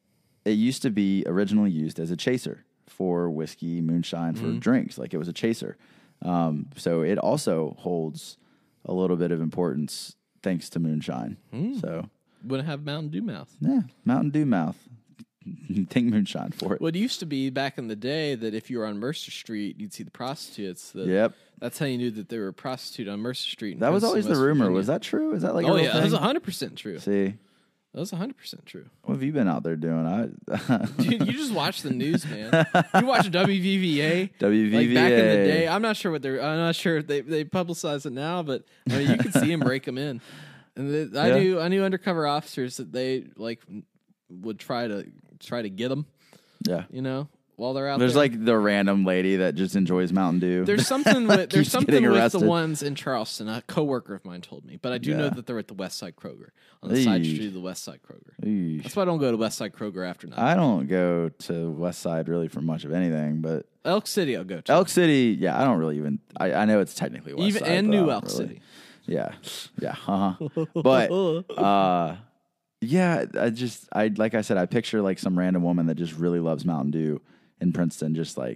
it used to be originally used as a chaser for whiskey, moonshine, for drinks. Like it was a chaser. Um, so it also holds a little bit of importance thanks to moonshine. So Wouldn't have Mountain Dew mouth. yeah, Mountain Dew mouth. Think moonshine for it. What used to be back in the day that if you were on Mercer Street, you'd see the prostitutes. That, Yep. That's how you knew that they were a prostitute on Mercer Street. in That was Princeton, always the West rumor. Virginia. Was that true? Is that like Oh a real yeah, that was thing? one hundred percent true. See, That was one hundred percent true. what have you been out there doing? I Dude, you just watch the news, man. You watch W V V A. W V V A. Like back in the day. I'm not sure what they're. I'm not sure if they they publicize it now, but I mean, you can see them break them in. And the, I Yeah. knew I knew undercover officers that they like would try to try to get them. Yeah. You know, while they're out There's there. like the random lady that just enjoys Mountain Dew. There's something with there's Keeps something getting with arrested. the ones in Charleston. A coworker of mine told me, but I do know Yeah. that they're at the West Side Kroger on the side Eesh. street of the West Side Kroger. Eesh. That's why I don't go to West Side Kroger after nine. I don't go to West Side really for much of anything, but Elk City, I'll go to. Elk City, yeah, I don't really even. I, I know it's technically West Even Side, and but I New don't Elk really- City. Yeah, yeah, uh-huh. But uh, yeah, I just I like I said, I picture like some random woman that just really loves Mountain Dew in Princeton, just like.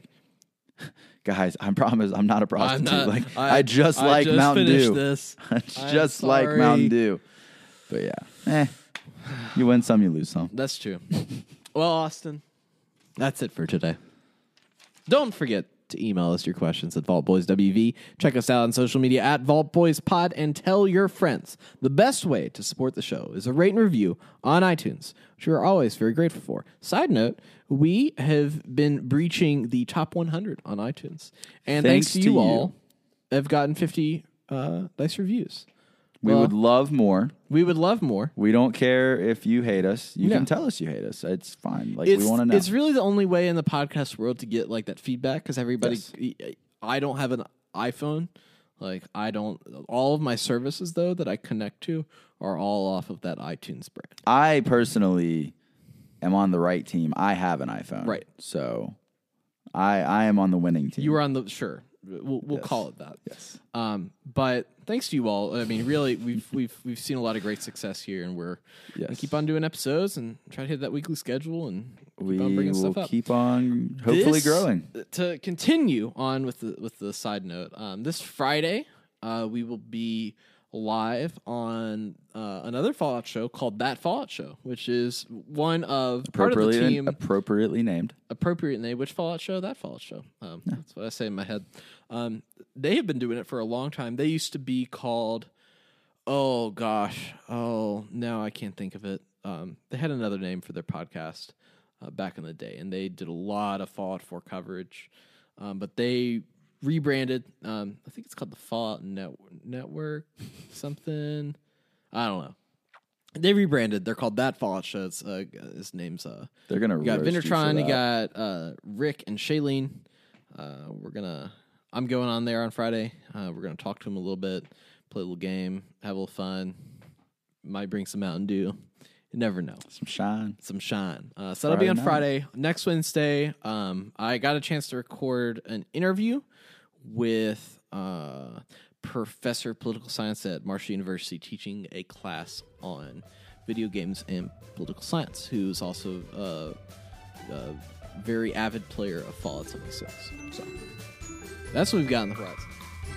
Guys, I promise I'm not a prostitute. not- like I- I, just I like just Mountain finished Dew. this. I I'm just like sorry. Mountain Dew. But yeah, eh, you win some, you lose some. That's true. Well, Austin, that's it for today. Don't forget to email us your questions at VaultBoysWV. Check us out on social media at VaultBoysPod and tell your friends. The best way to support the show is a rate and review on iTunes, which we are always very grateful for. Side note, we have been breaching the top one hundred on iTunes. And thanks, Thanks to to you, you. all, have gotten fifty uh, nice reviews. We Well, would love more. We would love more. We don't care if you hate us. You No. can tell us you hate us. It's fine. Like It's, we want to know. it's really the only way in the podcast world to get like that feedback because everybody, I don't have an iPhone. Like I don't, all of my services though that I connect to are all off of that iTunes brand. I personally am on the right team. I have an iPhone. Right. So I I am on the winning team. You were on the, sure, we'll, we'll Yes. call it that. Yes. Um, but thanks to you all. I mean, really, we've we've we've seen a lot of great success here, and we're gonna Yes. keep on doing episodes and try to hit that weekly schedule and keep We on bringing will stuff up. keep on hopefully This- growing. To continue on with the with the side note, um, this Friday uh, we will be live on uh, another Fallout show called That Fallout Show, which is one of part of the Appropriately, team. appropriately named. Appropriate name. Which Fallout show? That Fallout show. Um, That's what I say in my head. Um, they have been doing it for a long time. They used to be called. Oh gosh. Oh, now I can't think of it. Um, they had another name for their podcast uh, back in the day, and they did a lot of Fallout four coverage. Um, but they rebranded. Um, I think it's called the Fallout Net- Network, something. I don't know. They rebranded. They're called That Fallout Show. It's, uh, his name's uh, They're gonna. you got roast you for Vindertron, you, that. got uh, Rick and Shailene. Uh, we're gonna. I'm going on there on Friday. Uh, we're gonna talk to him a little bit, play a little game, have a little fun. Might bring some Mountain Dew. You never know. some shine. Some shine. Uh, so that'll be on Friday night. Friday. Next Wednesday, um, I got a chance to record an interview with uh, Professor of Political Science at Marshall University, teaching a class on video games and political science, who's also uh, a very avid player of Fallout seventy-six. So that's what we've got on the horizon.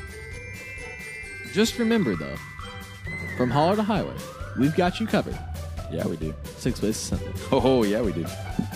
Just remember, though, from holler to highway, we've got you covered. Yeah, we do. Six ways to Sunday. Oh, yeah, we do.